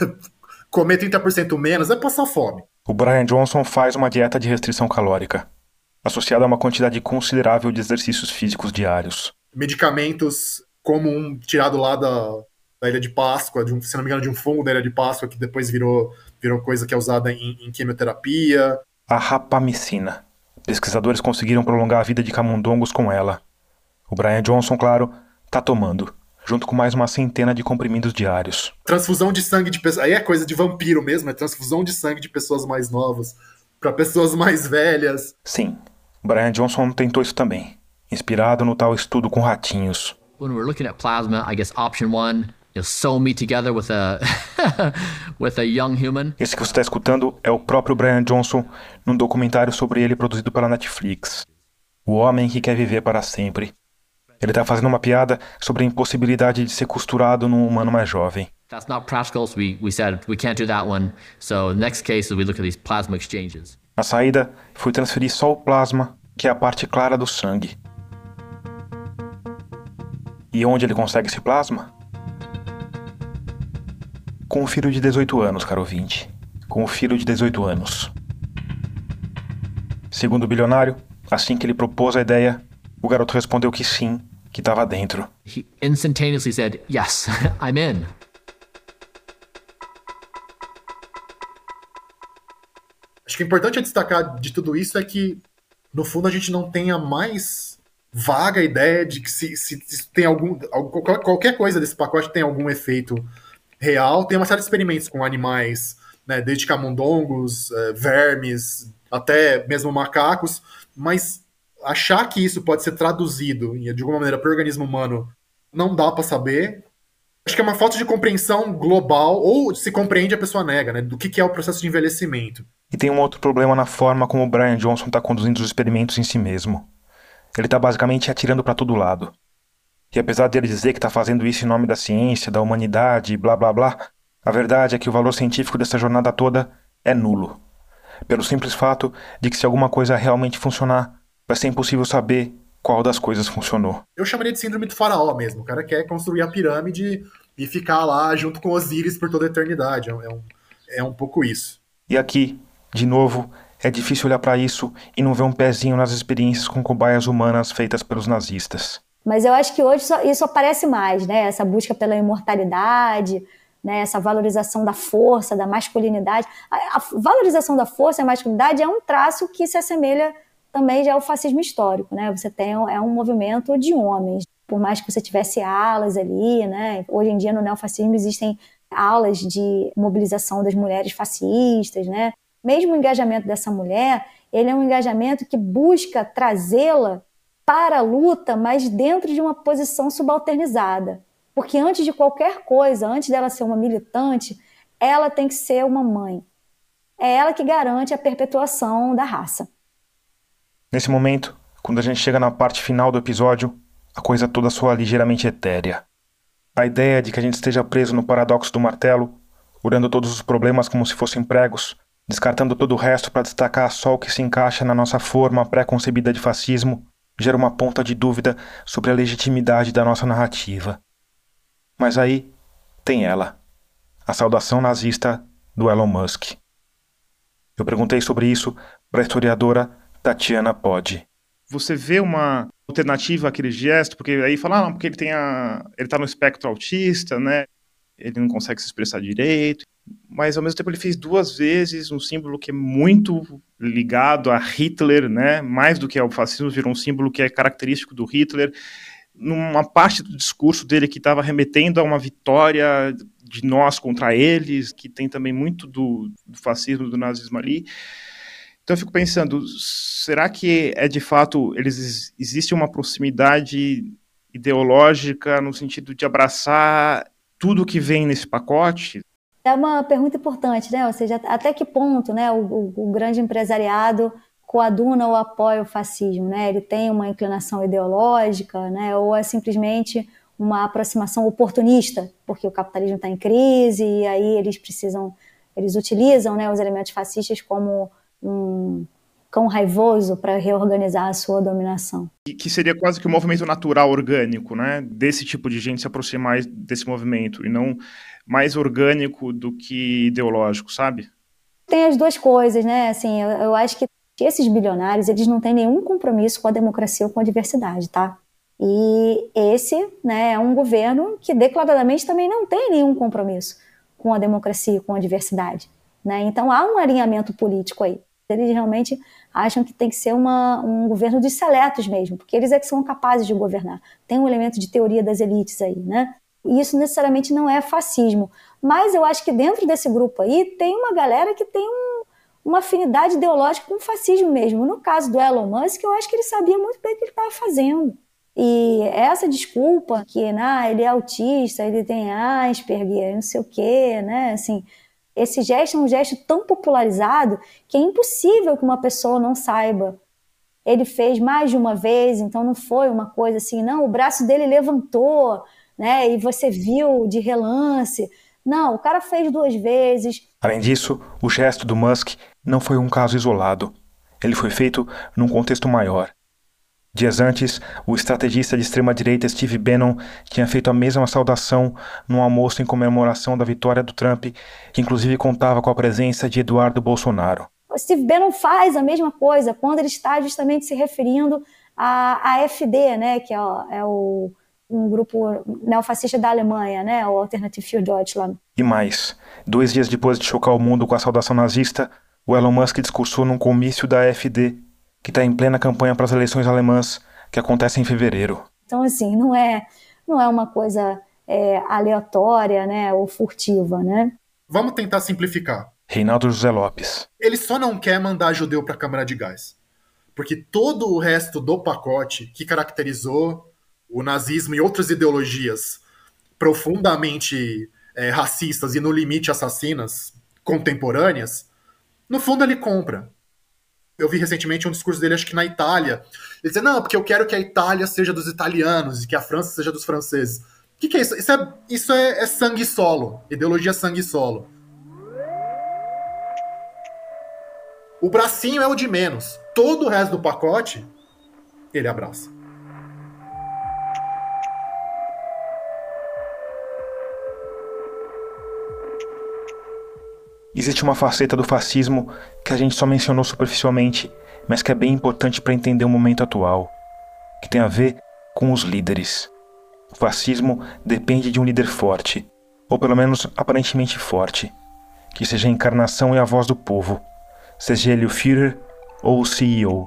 comer trinta por cento menos é passar fome. O Brian Johnson faz uma dieta de restrição calórica, associada a uma quantidade considerável de exercícios físicos diários. Medicamentos como um tirado lá da, da Ilha de Páscoa, de um, se não me engano, de um fungo da Ilha de Páscoa, que depois virou, virou coisa que é usada em, em quimioterapia. A rapamicina. Pesquisadores conseguiram prolongar a vida de camundongos com ela. O Brian Johnson, claro, tá tomando, junto com mais uma centena de comprimidos diários. Transfusão de sangue de pessoas. Aí é coisa de vampiro mesmo, é transfusão de sangue de pessoas mais novas para pessoas mais velhas. Sim, o Brian Johnson tentou isso também, inspirado no tal estudo com ratinhos. When we're looking at plasma, I guess option one is sew me together with a with a young human. Esse que você está escutando é o próprio Brian Johnson num documentário sobre ele produzido pela Netflix. O Homem que Quer Viver para Sempre. Ele está fazendo uma piada sobre a impossibilidade de ser costurado num humano mais jovem. That's not practical, so we, we said we can't do that one. So the next case is we look at these plasma exchanges. A saída foi transferir só o plasma, que é a parte clara do sangue. E onde ele consegue esse plasma? Com o filho de dezoito anos, caro ouvinte. Com o filho de dezoito anos. Segundo o bilionário, assim que ele propôs a ideia, o garoto respondeu que sim, que estava dentro. He instantaneously said, yes, I'm in. Acho que o importante a destacar de tudo isso é que, no fundo, a gente não tem a mais vaga ideia de que se, se, se tem algum, qualquer coisa desse pacote tem algum efeito real. Tem uma série de experimentos com animais, né, desde camundongos, vermes, até mesmo macacos, mas achar que isso pode ser traduzido de alguma maneira para o organismo humano não dá para saber. Acho que é uma falta de compreensão global, ou se compreende a pessoa nega, né, do que, que é o processo de envelhecimento. E tem um outro problema na forma como o Brian Johnson está conduzindo os experimentos em si mesmo. Ele está basicamente atirando para todo lado. E apesar dele dizer que está fazendo isso em nome da ciência, da humanidade, blá blá blá, a verdade é que o valor científico dessa jornada toda é nulo. Pelo simples fato de que se alguma coisa realmente funcionar, vai ser impossível saber qual das coisas funcionou. Eu chamaria de síndrome do faraó mesmo. O cara quer construir a pirâmide e ficar lá junto com Osíris por toda a eternidade. É um, é um pouco isso. E aqui, de novo, é difícil olhar para isso e não ver um pezinho nas experiências com cobaias humanas feitas pelos nazistas. Mas eu acho que hoje isso aparece mais, né? Essa busca pela imortalidade, né, essa valorização da força, da masculinidade. A, a valorização da força e a masculinidade é um traço que se assemelha também já ao fascismo histórico, né? Você tem é um movimento de homens, por mais que você tivesse alas ali, né? Hoje em dia no neofascismo existem alas de mobilização das mulheres fascistas, né? Mesmo o engajamento dessa mulher, ele é um engajamento que busca trazê-la para a luta, mas dentro de uma posição subalternizada. Porque antes de qualquer coisa, antes dela ser uma militante, ela tem que ser uma mãe. É ela que garante a perpetuação da raça. Nesse momento, quando a gente chega na parte final do episódio, a coisa toda soa ligeiramente etérea. A ideia de que a gente esteja preso no paradoxo do martelo, olhando todos os problemas como se fossem pregos, descartando todo o resto para destacar só o que se encaixa na nossa forma pré-concebida de fascismo, gera uma ponta de dúvida sobre a legitimidade da nossa narrativa. Mas aí tem ela, a saudação nazista do Elon Musk. Eu perguntei sobre isso para a historiadora Tatiana Pode. Você vê uma alternativa àquele gesto, porque aí fala, ah, não, porque ele tem a, ele tá no espectro autista, né? Ele não consegue se expressar direito, mas ao mesmo tempo ele fez duas vezes um símbolo que é muito ligado a Hitler, né? Mais do que ao fascismo, virou um símbolo que é característico do Hitler. Numa parte do discurso dele que estava remetendo a uma vitória de nós contra eles, que tem também muito do, do fascismo, do nazismo ali. Então eu fico pensando, será que é de fato, eles, existe uma proximidade ideológica no sentido de abraçar tudo que vem nesse pacote? É uma pergunta importante, né? Ou seja, até que ponto, né, o, o, o grande empresariado coaduna ou apoia o fascismo, né? Ele tem uma inclinação ideológica, né? Ou é simplesmente uma aproximação oportunista, porque o capitalismo está em crise e aí eles precisam, eles utilizam, né, os elementos fascistas como um cão raivoso para reorganizar a sua dominação. E que seria quase que um movimento natural, orgânico, né? Desse tipo de gente se aproximar desse movimento e não mais orgânico do que ideológico, sabe? Tem as duas coisas, né? Assim, eu, eu acho que esses bilionários, eles não têm nenhum compromisso com a democracia ou com a diversidade, tá? E esse, né, é um governo que declaradamente também não tem nenhum compromisso com a democracia e com a diversidade, né? Então há um alinhamento político aí. Eles realmente acham que tem que ser uma, um governo dos seletos mesmo, porque eles é que são capazes de governar. Tem um elemento de teoria das elites aí, né? E isso necessariamente não é fascismo. Mas eu acho que dentro desse grupo aí tem uma galera que tem um, uma afinidade ideológica com o fascismo mesmo. No caso do Elon Musk, eu acho que ele sabia muito bem o que ele estava fazendo. E essa desculpa que ah, ele é autista, ele tem Asperger, não sei o quê, né? Assim, esse gesto é um gesto tão popularizado que é impossível que uma pessoa não saiba. Ele fez mais de uma vez, então não foi uma coisa assim, não, o braço dele levantou, né? E você viu de relance. Não, o cara fez duas vezes. Além disso, o gesto do Musk não foi um caso isolado. Ele foi feito num contexto maior. Dias antes, o estrategista de extrema-direita Steve Bannon tinha feito a mesma saudação num almoço em comemoração da vitória do Trump, que inclusive contava com a presença de Eduardo Bolsonaro. O Steve Bannon faz a mesma coisa quando ele está justamente se referindo à A F D, né, que é, é o, um grupo neofascista da Alemanha, né, o Alternative für Deutschland. E mais, dois dias depois de chocar o mundo com a saudação nazista, o Elon Musk discursou num comício da A F D, que está em plena campanha para as eleições alemãs, que acontecem em fevereiro. Então, assim, não é, não é uma coisa é, aleatória, né, ou furtiva, né? Vamos tentar simplificar. Reinaldo José Lopes. Ele só não quer mandar judeu para a Câmara de Gás. Porque todo o resto do pacote que caracterizou o nazismo e outras ideologias profundamente é, racistas e no limite assassinas contemporâneas, no fundo ele compra. Eu vi recentemente um discurso dele, acho que na Itália. Ele dizia, não, porque eu quero que a Itália seja dos italianos e que a França seja dos franceses. O que, que é isso? Isso, é, isso é, é sangue solo. Ideologia sangue solo. O bracinho é o de menos. Todo o resto do pacote, ele abraça. Existe uma faceta do fascismo que a gente só mencionou superficialmente, mas que é bem importante para entender o momento atual, que tem a ver com os líderes. O fascismo depende de um líder forte, ou pelo menos aparentemente forte, que seja a encarnação e a voz do povo, seja ele o Führer ou o C E O.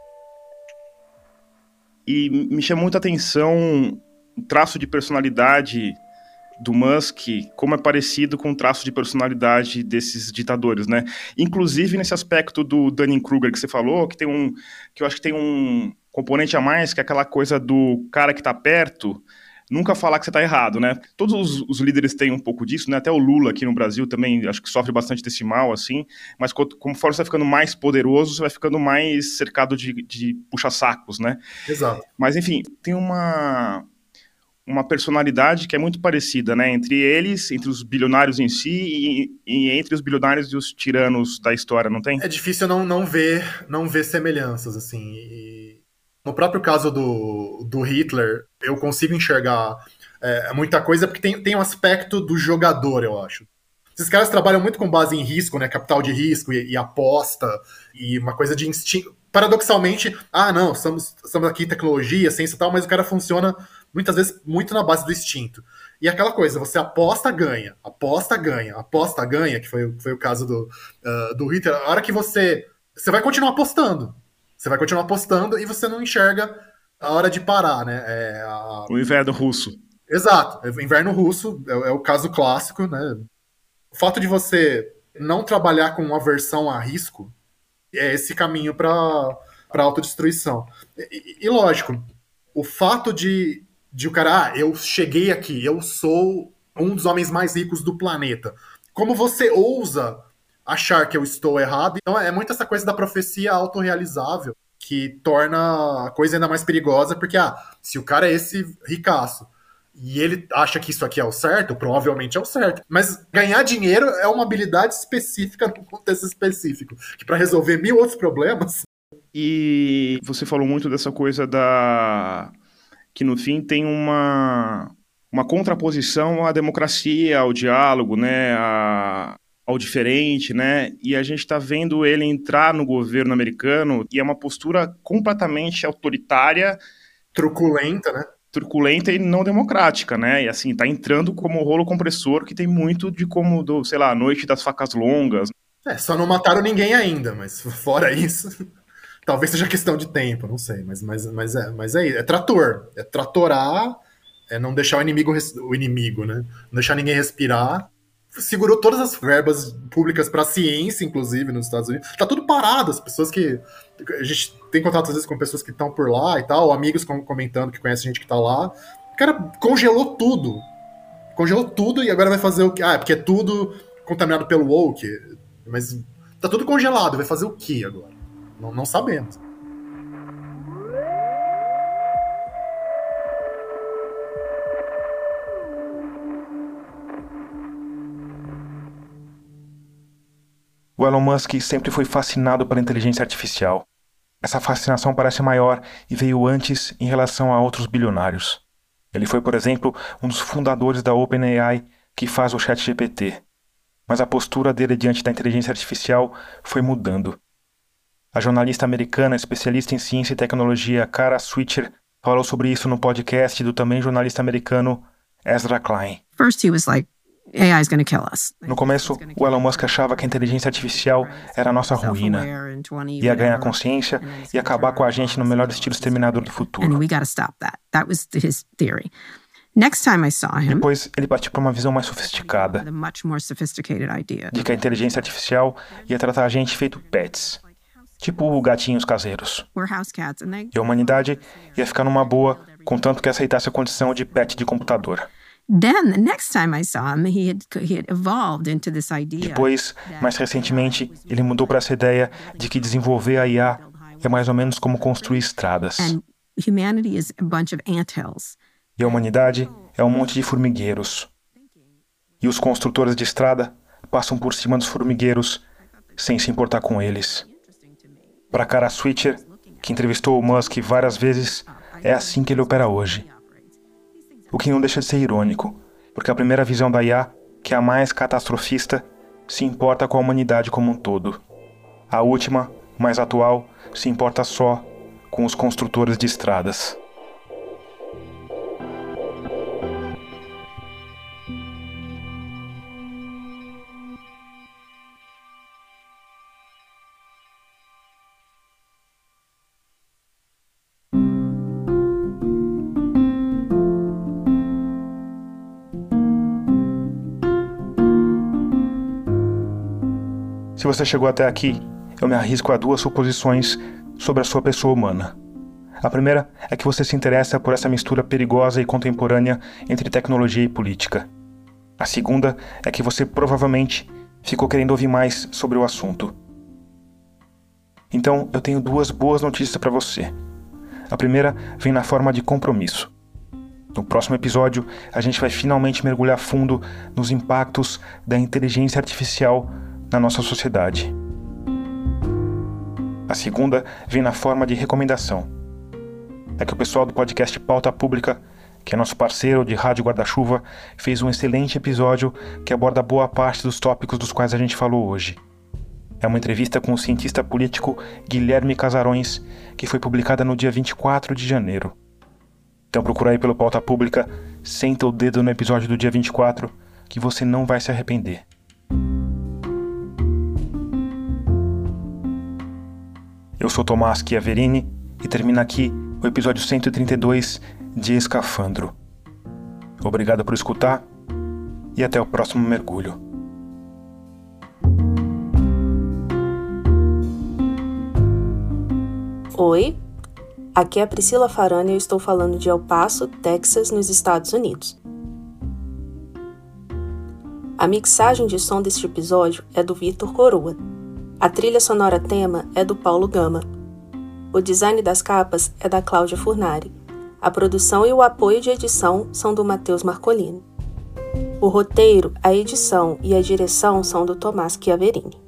E me chamou muita atenção o traço de personalidade do Musk, como é parecido com o traço de personalidade desses ditadores, né? Inclusive nesse aspecto do Dunning-Kruger que você falou, que tem um, que eu acho que tem um componente a mais, que é aquela coisa do cara que tá perto nunca falar que você tá errado, né? Todos os, os líderes têm um pouco disso, né? Até o Lula aqui no Brasil também, acho que sofre bastante desse mal, assim, mas conforme você vai ficando mais poderoso, você vai ficando mais cercado de, de puxa-sacos, né? Exato. Mas, enfim, tem uma... uma personalidade que é muito parecida, né, entre eles, entre os bilionários em si e, e entre os bilionários e os tiranos da história, não tem? É difícil não, não ver não ver semelhanças, assim. E no próprio caso do, do Hitler, eu consigo enxergar é, muita coisa, porque tem, tem um aspecto do jogador, eu acho. Esses caras trabalham muito com base em risco, né, capital de risco e, e aposta, e uma coisa de instinto. Paradoxalmente, ah, não, estamos, estamos aqui em tecnologia, ciência e tal, mas o cara funciona muitas vezes muito na base do instinto. E aquela coisa, você aposta, ganha, aposta, ganha, aposta, ganha, que foi, foi o caso do, uh, do Hitler. A hora que você... Você vai continuar apostando. Você vai continuar apostando e você não enxerga a hora de parar, né? É a... O inverno russo. Exato. O inverno russo é, é o caso clássico, né? O fato de você não trabalhar com aversão a risco é esse caminho para para autodestruição. E, e, e lógico, o fato de, de o cara, ah, eu cheguei aqui, eu sou um dos homens mais ricos do planeta. Como você ousa achar que eu estou errado? Então é muito essa coisa da profecia autorrealizável que torna a coisa ainda mais perigosa, porque ah, se o cara é esse ricaço e ele acha que isso aqui é o certo, provavelmente é o certo. Mas ganhar dinheiro é uma habilidade específica num contexto específico, que para resolver mil outros problemas... E você falou muito dessa coisa da... que no fim tem uma, uma contraposição à democracia, ao diálogo, né, a... ao diferente, né, e a gente está vendo ele entrar no governo americano e é uma postura completamente autoritária, truculenta, né? truculenta e não democrática, né, e assim, tá entrando como rolo compressor, que tem muito de como, do, sei lá, a noite das facas longas. É, só não mataram ninguém ainda, mas fora isso, talvez seja questão de tempo, não sei, mas, mas, mas, é, mas é, é trator, é tratorar, é não deixar o inimigo, o inimigo, né, não deixar ninguém respirar. Segurou todas as verbas públicas para ciência, inclusive, nos Estados Unidos. Tá tudo parado, as pessoas que... A gente tem contato, às vezes, com pessoas que estão por lá e tal, amigos comentando que conhecem gente que tá lá. O cara congelou tudo. Congelou tudo e agora vai fazer o quê? Ah, é porque é tudo contaminado pelo woke. Mas tá tudo congelado, vai fazer o quê agora? Não, não sabemos. O Elon Musk sempre foi fascinado pela inteligência artificial. Essa fascinação parece maior e veio antes em relação a outros bilionários. Ele foi, por exemplo, um dos fundadores da OpenAI, que faz o ChatGPT. Mas a postura dele diante da inteligência artificial foi mudando. A jornalista americana especialista em ciência e tecnologia Kara Swisher falou sobre isso no podcast do também jornalista americano Ezra Klein. First he was like, A I is going to kill us. No começo, o Elon Musk achava que a inteligência artificial era a nossa ruína. Ia ganhar consciência e acabar com a gente no melhor estilo exterminador do futuro. And we got to stop that. That was his theory. Next time I saw him, depois, ele partiu para uma visão mais sofisticada, de que a inteligência artificial ia tratar a gente feito pets, tipo gatinhos caseiros. E a humanidade ia ficar numa boa, contanto que aceitasse a condição de pet de computador. Then, the next time I saw him, he had, he had evolved into this idea. Depois, mais recentemente, ele mudou para essa ideia de que desenvolver a I A é mais ou menos como construir estradas. And humanity is a bunch of anthills. E a humanidade é um monte de formigueiros. E os construtores de estrada passam por cima dos formigueiros sem se importar com eles. Para Kara Swisher, que entrevistou o Musk várias vezes, é assim que ele opera hoje. O que não deixa de ser irônico, porque a primeira visão da I A, que é a mais catastrofista, se importa com a humanidade como um todo. A última, mais atual, se importa só com os construtores de estradas. Se você chegou até aqui, eu me arrisco a duas suposições sobre a sua pessoa humana. A primeira é que você se interessa por essa mistura perigosa e contemporânea entre tecnologia e política. A segunda é que você provavelmente ficou querendo ouvir mais sobre o assunto. Então, eu tenho duas boas notícias para você. A primeira vem na forma de compromisso. No próximo episódio, a gente vai finalmente mergulhar fundo nos impactos da inteligência artificial na nossa sociedade. A segunda vem na forma de recomendação. É que o pessoal do podcast Pauta Pública, que é nosso parceiro de Rádio Guarda-Chuva, fez um excelente episódio que aborda boa parte dos tópicos dos quais a gente falou hoje. É uma entrevista com o cientista político Guilherme Casarões, que foi publicada no dia vinte e quatro de janeiro. Então procura aí pelo Pauta Pública, senta o dedo no episódio do dia vinte e quatro, que você não vai se arrepender. Eu sou Tomás Chiaverini e termina aqui o episódio cento e trinta e dois de Escafandro. Obrigado por escutar e até o próximo mergulho. Oi, aqui é a Priscila Farani e eu estou falando de El Paso, Texas, nos Estados Unidos. A mixagem de som deste episódio é do Vitor Coroa. A trilha sonora tema é do Paulo Gama. O design das capas é da Cláudia Furnari. A produção e o apoio de edição são do Matheus Marcolino. O roteiro, a edição e a direção são do Tomás Chiaverini.